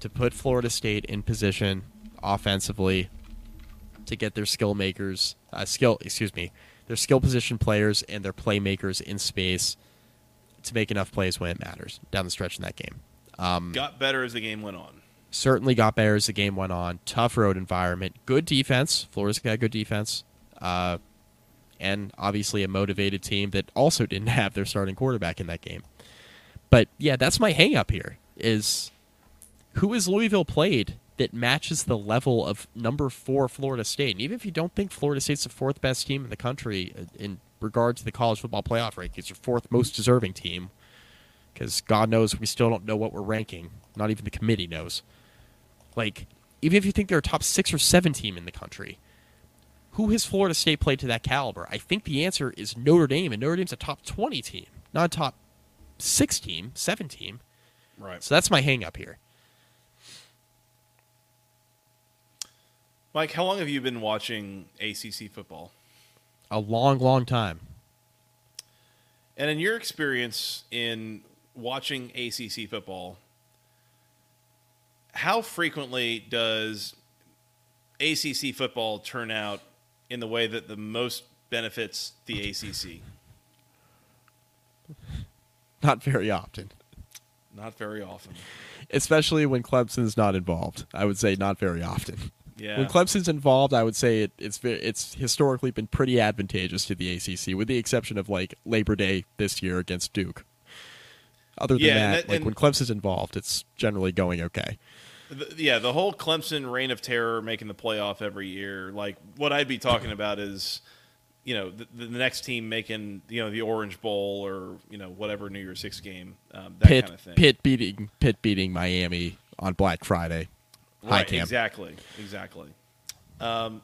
to put Florida State in position offensively to get their skill makers, uh, skill, excuse me, their skill position players and their playmakers in space to make enough plays when it matters down the stretch in that game. Um, Got better as the game went on. Certainly got better as the game went on. Tough road environment. Good defense. Florida's got good defense. Uh, and obviously a motivated team that also didn't have their starting quarterback in that game. But, yeah, that's my hang-up here, is who has Louisville played that matches the level of number four Florida State? And even if you don't think Florida State's the fourth best team in the country in regard to the college football playoff rankings, or fourth most deserving team, because God knows we still don't know what we're ranking. Not even the committee knows. Like, even if you think they're a top six or seven team in the country, who has Florida State played to that caliber? I think the answer is Notre Dame, and Notre Dame's a top twenty team, not a top six team, seven team. Right. So that's my hang-up here. Mike, how long have you been watching A C C football? A long, long time. And in your experience in watching A C C football, how frequently does A C C football turn out in the way that the most benefits the A C C? Not very often. Not very often. Especially when Clemson's not involved. I would say not very often. Yeah. When Clemson's involved, I would say it, it's ve- it's historically been pretty advantageous to the A C C, with the exception of like Labor Day this year against Duke. Other than Yeah, that, and that- like and- when Clemson's involved, it's generally going okay. The, yeah, the whole Clemson reign of terror making the playoff every year. Like, what I'd be talking about is, you know, the, the next team making, you know, the Orange Bowl or, you know, whatever New Year's Six game, um, that Pitt kind of thing. Pitt beating Pitt beating Miami on Black Friday. High Right, camp. exactly, exactly. Um,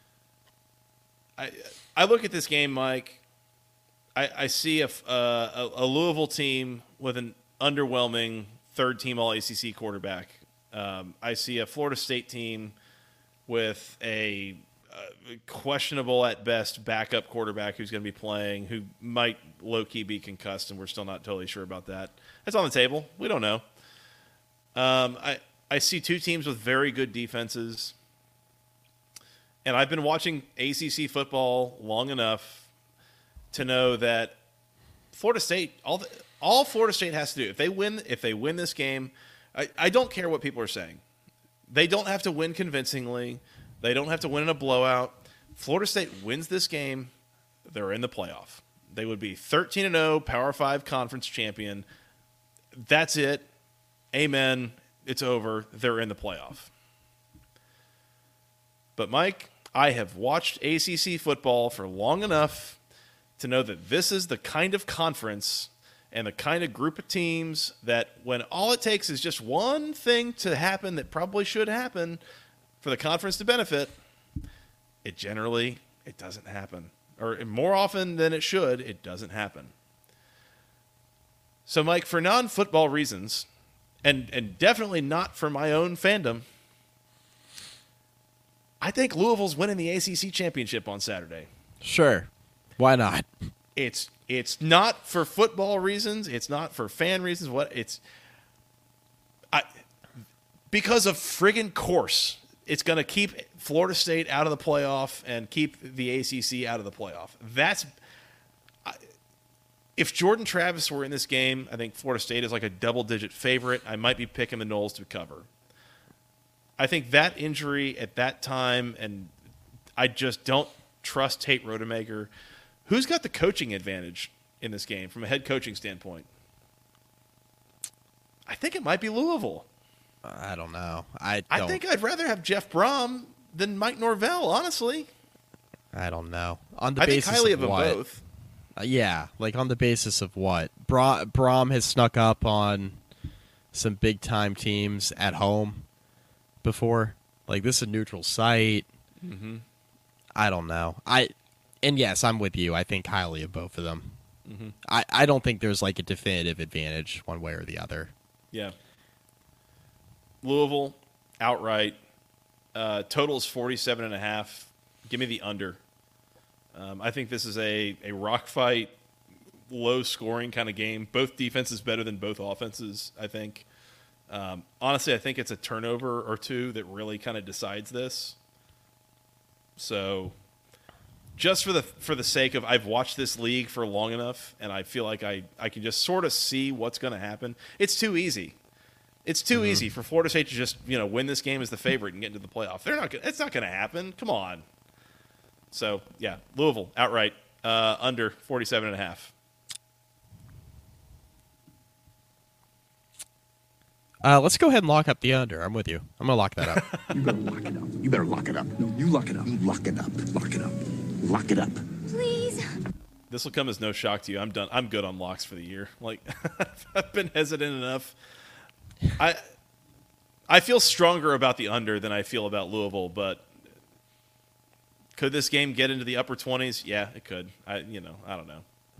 I I look at this game, Mike. I, I see a, f- uh, a a Louisville team with an underwhelming third team All A C C quarterback. Um, I see a Florida State team with a uh, questionable at best backup quarterback who's going to be playing, who might low key be concussed, and we're still not totally sure about that. That's on the table. We don't know. Um, I I see two teams with very good defenses. And I've been watching A C C football long enough to know that Florida State, all the, all Florida State has to do, if they win, if they win this game, I, I don't care what people are saying. They don't have to win convincingly. They don't have to win in a blowout. Florida State wins this game, they're in the playoff. They would be thirteen and oh, Power Five conference champion. That's it. Amen. It's over. They're in the playoff. But Mike, I have watched A C C football for long enough to know that this is the kind of conference and the kind of group of teams that when all it takes is just one thing to happen that probably should happen for the conference to benefit, it generally, it doesn't happen. Or more often than it should, it doesn't happen. So, Mike, for non-football reasons, and, and definitely not for my own fandom, I think Louisville's winning the A C C championship on Saturday. Sure. Why not? It's it's not for football reasons. It's not for fan reasons. What it's, I, because of friggin' course, it's going to keep Florida State out of the playoff and keep the A C C out of the playoff. That's I, if Jordan Travis were in this game, I think Florida State is like a double-digit favorite. I might be picking the Noles to cover. I think that injury at that time, and I just don't trust Tate Rodemaker. Who's got the coaching advantage in this game from a head coaching standpoint? I think it might be Louisville. I don't know. I don't, I think I'd rather have Jeff Brom than Mike Norvell, honestly. I don't know. On the I think basis highly of of them what? both. Uh, yeah, like on the basis of what? Bra- Brom has snuck up on some big time teams at home before. Like, this is a neutral site. Mm-hmm. I don't know. I and yes, I'm with you. I think highly of both of them. Mm-hmm. I, I don't think there's like a definitive advantage one way or the other. Yeah. Louisville, outright. Uh, total is forty-seven and a half. Give me the under. Um, I think this is a, a rock fight, low scoring kind of game. Both defenses better than both offenses, I think. Um, honestly, I think it's a turnover or two that really kind of decides this. So, just for the for the sake of, I've watched this league for long enough, and I feel like I, I can just sort of see what's going to happen. It's too easy. It's too mm-hmm. easy for Florida State to just, you know, win this game as the favorite and get into the playoff. They're not. Gonna, it's not going to happen. Come on. So yeah, Louisville outright uh, under forty-seven and a half. Uh, let's go ahead and lock up the under. I'm with you. I'm gonna lock that up. You better lock it up. You better lock it up. No, you lock it up. You lock it up. Lock it up. Lock it up. Please. This will come as no shock to you. I'm done. I'm good on locks for the year. Like I've been hesitant enough. I I feel stronger about the under than I feel about Louisville, but could this game get into the upper twenties? Yeah, it could. I you know I don't know.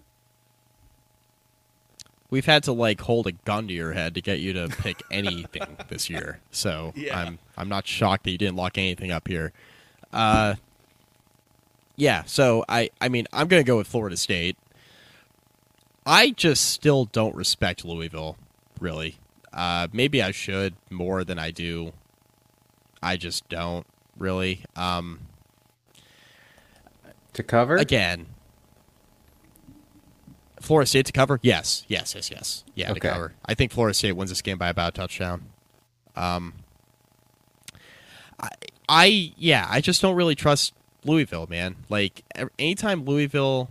We've had to like hold a gun to your head to get you to pick anything this year, so yeah. I'm I'm not shocked that you didn't lock anything up here. Uh, yeah, so I I mean I'm gonna go with Florida State. I just still don't respect Louisville, really. Uh, maybe I should more than I do. I just don't really. Um, to cover again. Florida State to cover? Yes, yes, yes, yes. Yeah, okay. to cover. I think Florida State wins this game by about a touchdown. Um, I, I, yeah, I just don't really trust Louisville, man. Like, anytime Louisville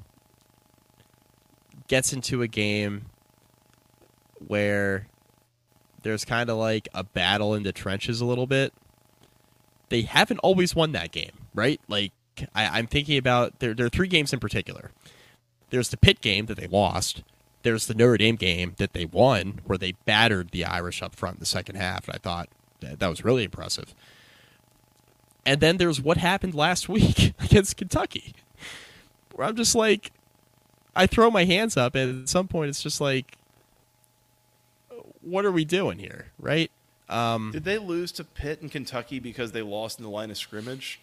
gets into a game where there's kind of like a battle in the trenches a little bit, they haven't always won that game, right? Like, I, I'm thinking about, there, there are three games in particular. There's the Pitt game that they lost. There's the Notre Dame game that they won, where they battered the Irish up front in the second half, and I thought that, that was really impressive. And then there's what happened last week against Kentucky, where I'm just like, I throw my hands up, and at some point it's just like, what are we doing here, right? Um, Did they lose to Pitt and Kentucky because they lost in the line of scrimmage?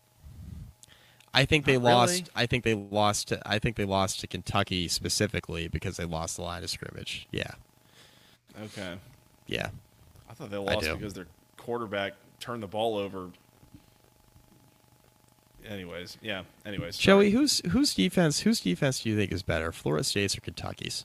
I think they Not lost. really. I think they lost. To, I think they lost to Kentucky specifically because they lost the line of scrimmage. Yeah, Okay. yeah. I thought they lost do. because their quarterback turned the ball over. Anyways, yeah. Anyways, Joey, sorry. whose whose defense? Whose defense do you think is better, Florida State's or Kentucky's?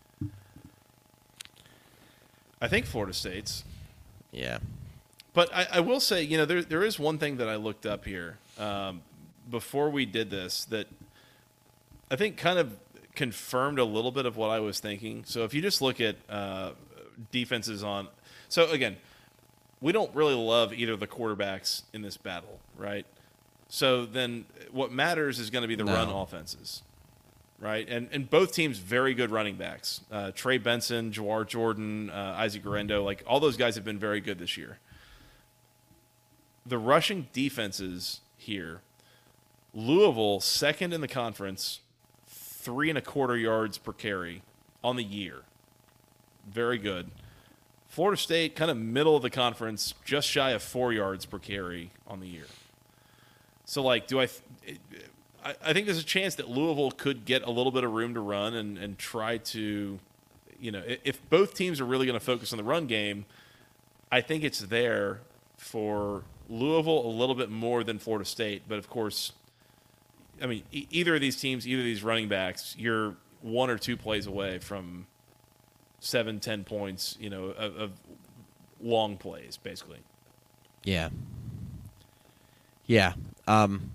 I think Florida State's. Yeah. But I, I will say, you know, there there is one thing that I looked up here um, before we did this that I think kind of confirmed a little bit of what I was thinking. So if you just look at uh, defenses on, so again, we don't really love either of the quarterbacks in this battle, right? So then what matters is going to be the No. run offenses, right? And and both teams very good running backs. Uh, Trey Benson, Jawar Jordan, uh, Isaac Garendo, like all those guys have been very good this year. The rushing defenses here, Louisville second in the conference, three and a quarter yards per carry on the year. Very good. Florida State, kind of middle of the conference, just shy of four yards per carry on the year. So, like, do I, th- I? I think there's a chance that Louisville could get a little bit of room to run and, and try to, you know, if both teams are really going to focus on the run game, I think it's there for Louisville a little bit more than Florida State. But, of course, I mean, e- either of these teams, either of these running backs, you're one or two plays away from seven, ten points, you know, of, of long plays, basically. Yeah. Yeah. Um,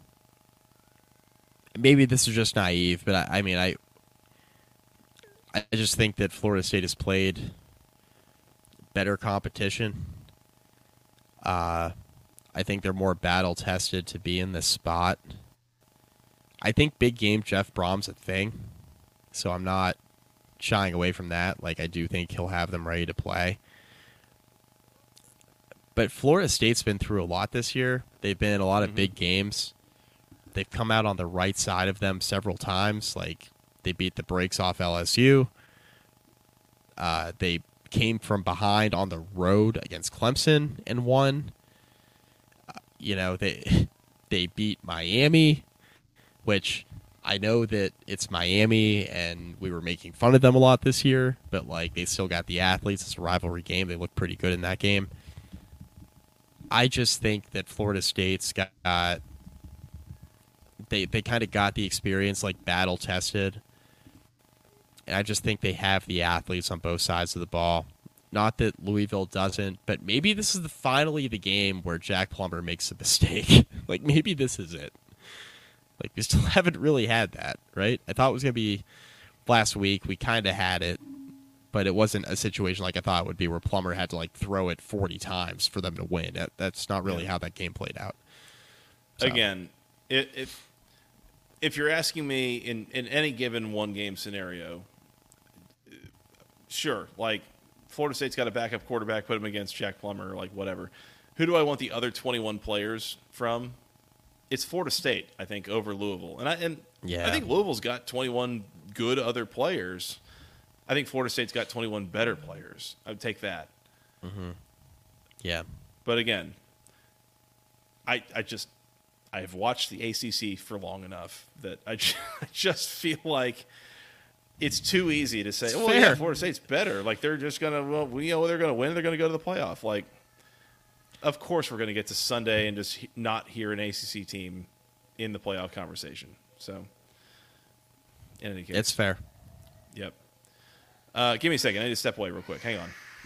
maybe this is just naive, but I, I mean, I, I just think that Florida State has played better competition. Uh, I think they're more battle tested to be in this spot. I think big game Jeff Brom's a thing, so I'm not shying away from that. Like, I do think he'll have them ready to play. But Florida State's been through a lot this year. They've been in a lot of Mhm. big games. They've come out on the right side of them several times. Like, they beat the brakes off L S U. Uh, they came from behind on the road against Clemson and won. Uh, you know, they they beat Miami, which I know that it's Miami, and we were making fun of them a lot this year, but like they still got the athletes. It's a rivalry game. They look pretty good in that game. I just think that Florida State's got they they kind of got the experience, like battle tested, and I just think they have the athletes on both sides of the ball. Not that Louisville doesn't, but maybe this is the finally the game where Jack Plummer makes a mistake. Like maybe this is it. Like, we still haven't really had that, right? I thought it was going to be last week. We kind of had it, but it wasn't a situation like I thought it would be where Plummer had to, like, throw it forty times for them to win. That, that's not really how that game played out. So. Again, it, if, if you're asking me in, in any given one-game scenario, sure, like, Florida State's got a backup quarterback, put him against Jack Plummer, or like, whatever. Who do I want the other twenty-one players from? It's Florida State, I think, over Louisville. And I and yeah. I think Louisville's got twenty-one good other players. I think Florida State's got twenty-one better players. I would take that. Mm-hmm. Yeah. But again, I I just I have watched the A C C for long enough that I just, I just feel like it's too easy to say, it's well, fair. yeah, Florida State's better. Like they're just gonna, well, we know they're gonna win. They're gonna go to the playoff. Like. Of course we're going to get to Sunday and just not hear an A C C team in the playoff conversation. So, in any case. It's fair. Yep. Uh, give me a second. I need to step away real quick. Hang on.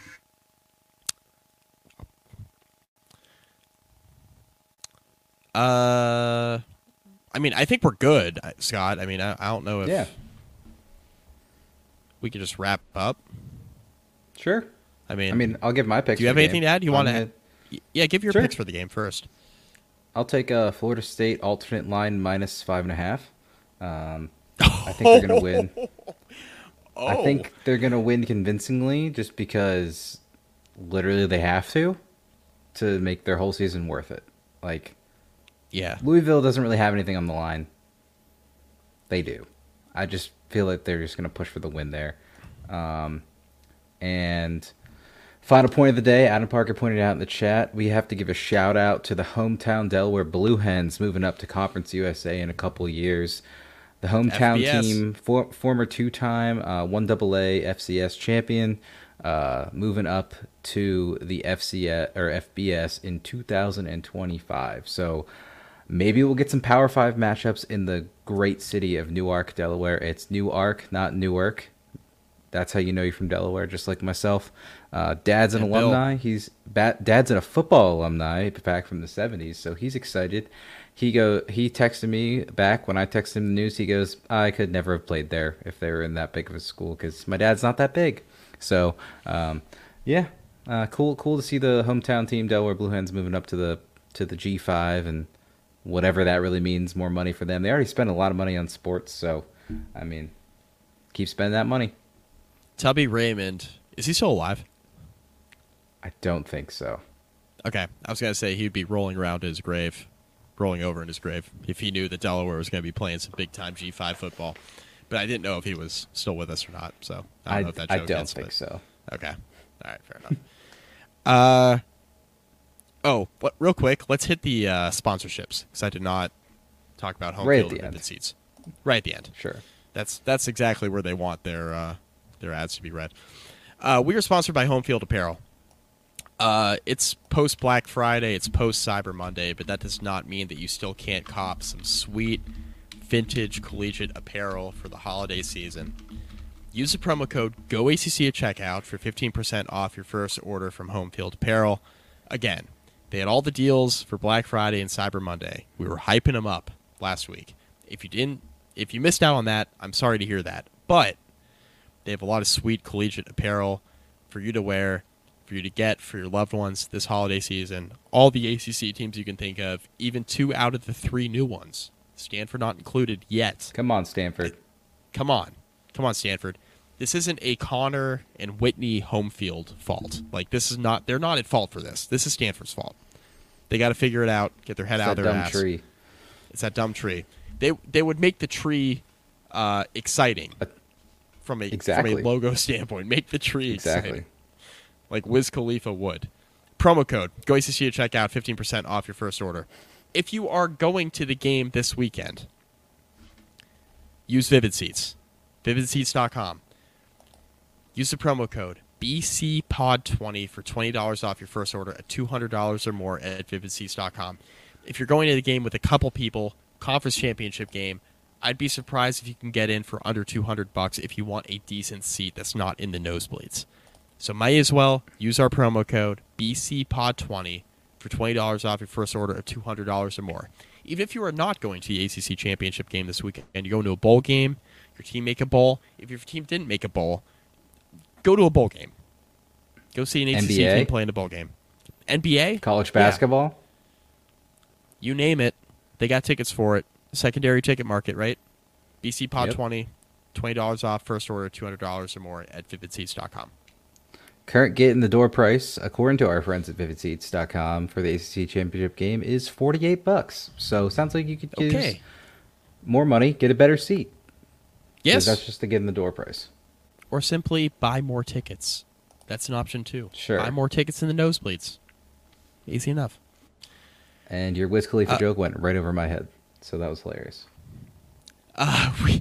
Uh, I mean, I think we're good, Scott. I mean, I, I don't know if Yeah. we could just wrap up. Sure. I mean, I mean, I'll give my picks. do you for have the anything game. to add? You want to I'm add? Yeah, give your Sure. picks for the game first. I'll take a Florida State alternate line minus five and a half. Um, I think they're going to win. Oh. I think they're going to win convincingly just because literally they have to to make their whole season worth it. Like, Yeah. Louisville doesn't really have anything on the line. They do. I just feel like they're just going to push for the win there. Um, and final point of the day, Adam Parker pointed out in the chat, we have to give a shout out to the hometown Delaware Blue Hens moving up to Conference U S A in a couple years. The hometown F B S. team, for, former two-time uh, one double A F C S champion, uh, moving up to the F C S or F B S in two thousand twenty-five. So maybe we'll get some Power Five matchups in the great city of Newark, Delaware. It's Newark, not Newark. That's how you know you're from Delaware, just like myself. Uh, Dad's an And Bill. alumni. He's ba- Dad's an a football alumni back from the seventies, so he's excited. He go. He texted me back when I texted him the news. He goes, "I could never have played there if they were in that big of a school because my dad's not that big." So, um, yeah, uh, cool, cool to see the hometown team Delaware Blue Hens moving up to the to the G five and whatever that really means. More money for them. They already spent a lot of money on sports, so I mean, keep spending that money. Tubby Raymond, is he still alive? I don't think so. Okay, I was gonna say he'd be rolling around in his grave, rolling over in his grave, if he knew that Delaware was gonna be playing some big time G five football. But I didn't know if he was still with us or not. So I don't I, know if that I joke don't hits, think but- so. Okay, all right, fair enough. uh, oh, what, real quick, let's hit the uh, sponsorships because I did not talk about home Right at field the and end. vivid seats. Right at the end. Sure. That's that's exactly where they want their uh, their ads to be read. Uh, we are sponsored by Home Field Apparel. Uh, it's post Black Friday, it's post Cyber Monday, but that does not mean that you still can't cop some sweet vintage collegiate apparel for the holiday season. Use the promo code G O A C C at checkout for fifteen percent off your first order from Home Field Apparel. Again, they had all the deals for Black Friday and Cyber Monday. We were hyping them up last week. If you didn't, if you missed out on that, I'm sorry to hear that. But they have a lot of sweet collegiate apparel for you to wear, for you to get for your loved ones this holiday season. All the A C C teams you can think of, even two out of the three new ones. Stanford not included yet. Come on, Stanford. Come on. Come on, Stanford. This isn't a Connor and Whitney home field fault. Like, this is not, they're not at fault for this. This is Stanford's fault. They got to figure it out, get their head It's out that of their dumb ass. tree. It's that dumb tree. They they would make the tree uh, exciting Uh, from a exactly. from a logo standpoint. Make the tree Exactly. exciting, like Wiz Khalifa would. Promo code G O A C C at checkout, fifteen percent off your first order. If you are going to the game this weekend, use Vivid Seats. vivid seats dot com. Use the promo code B C Pod twenty for twenty dollars off your first order at two hundred dollars or more at vivid seats dot com. If you're going to the game with a couple people, conference championship game, I'd be surprised if you can get in for under two hundred bucks if you want a decent seat that's not in the nosebleeds. So might as well use our promo code B C Pod twenty for twenty dollars off your first order of two hundred dollars or more. Even if you are not going to the A C C championship game this weekend and you're going to a bowl game, your team make a bowl. If your team didn't make a bowl, go to a bowl game. Go see an A C C N B A? team play in a bowl game. N B A? College Yeah. basketball? You name it. They got tickets for it. Secondary ticket market, right? B C Pod Yep. twenty, twenty dollars off, first order two hundred dollars or more at vivid seats dot com. Current gate in the door price, according to our friends at vivid seats dot com, for the A C C championship game is forty-eight bucks. So sounds like you could use Okay. more money, get a better seat. 'Cause Yes. That's just the get in the door price. Or simply buy more tickets. That's an option too. Sure. Buy more tickets in the nosebleeds. Easy enough. And your Wiz Khalifa Uh, joke went right over my head. So that was hilarious. Uh, we,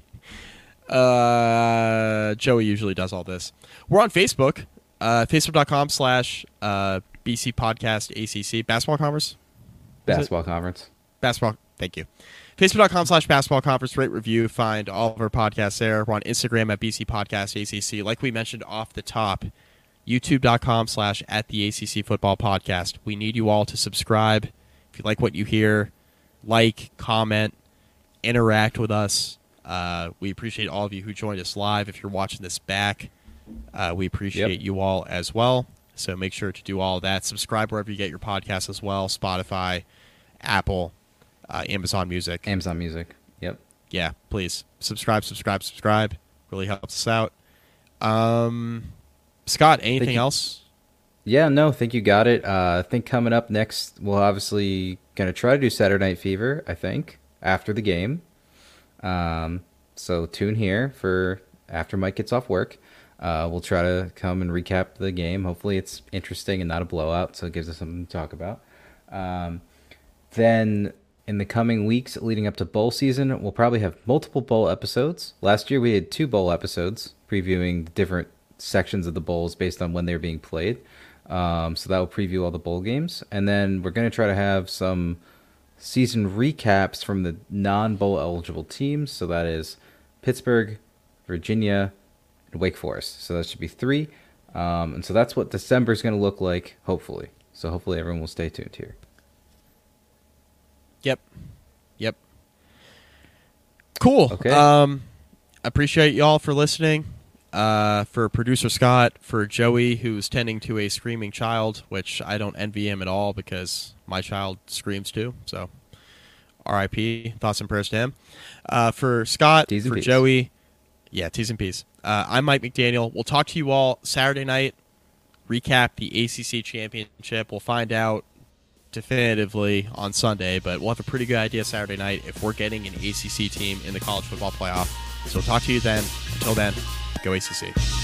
uh, Joey usually does all this. We're on Facebook. Uh, Facebook.com slash uh, BC Podcast A C C. Basketball Conference? Is it? Basketball conference. Basketball. Thank you. Facebook.com slash basketball conference. Rate, review. Find all of our podcasts there. We're on Instagram at B C Podcast A C C. Like we mentioned off the top, YouTube.com slash at the A C C Football Podcast. We need you all to subscribe. If you like what you hear, like, comment, interact with us. Uh, we appreciate all of you who joined us live. If you're watching this back, uh, we appreciate Yep. you all as well. So make sure to do all of that. Subscribe wherever you get your podcasts as well. Spotify, Apple, uh, Amazon Music. Amazon Music. Yep. Yeah, please. Subscribe, subscribe, subscribe. Really helps us out. Um, Scott, anything you. else? Yeah, no, I think you got it. Uh, I think coming up next, we'll obviously going to try to do Saturday Night Fever, I think, after the game. Um, so tune here for after Mike gets off work. Uh, we'll try to come and recap the game. Hopefully it's interesting and not a blowout, so it gives us something to talk about. Um, then in the coming weeks leading up to bowl season, we'll probably have multiple bowl episodes. Last year we had two bowl episodes previewing the different sections of the bowls based on when they were being played. Um, so that will preview all the bowl games. And then we're going to try to have some season recaps from the non-bowl eligible teams. So that is Pittsburgh, Virginia, and Wake Forest. So that should be three. Um, and so that's what December is going to look like, hopefully. So hopefully everyone will stay tuned here. Yep. Yep. Cool. Okay. Um, appreciate y'all for listening. Uh, for producer Scott, for Joey, who's tending to a screaming child, which I don't envy him at all because my child screams too. So, R I P Thoughts and prayers to him. Uh, for Scott, T's and for P's. Joey, yeah, T's and P's. Uh, I'm Mike McDaniel. We'll talk to you all Saturday night. Recap the A C C championship. We'll find out definitively on Sunday, but we'll have a pretty good idea Saturday night if we're getting an A C C team in the college football playoff. So we'll talk to you then. Until then, go A C C.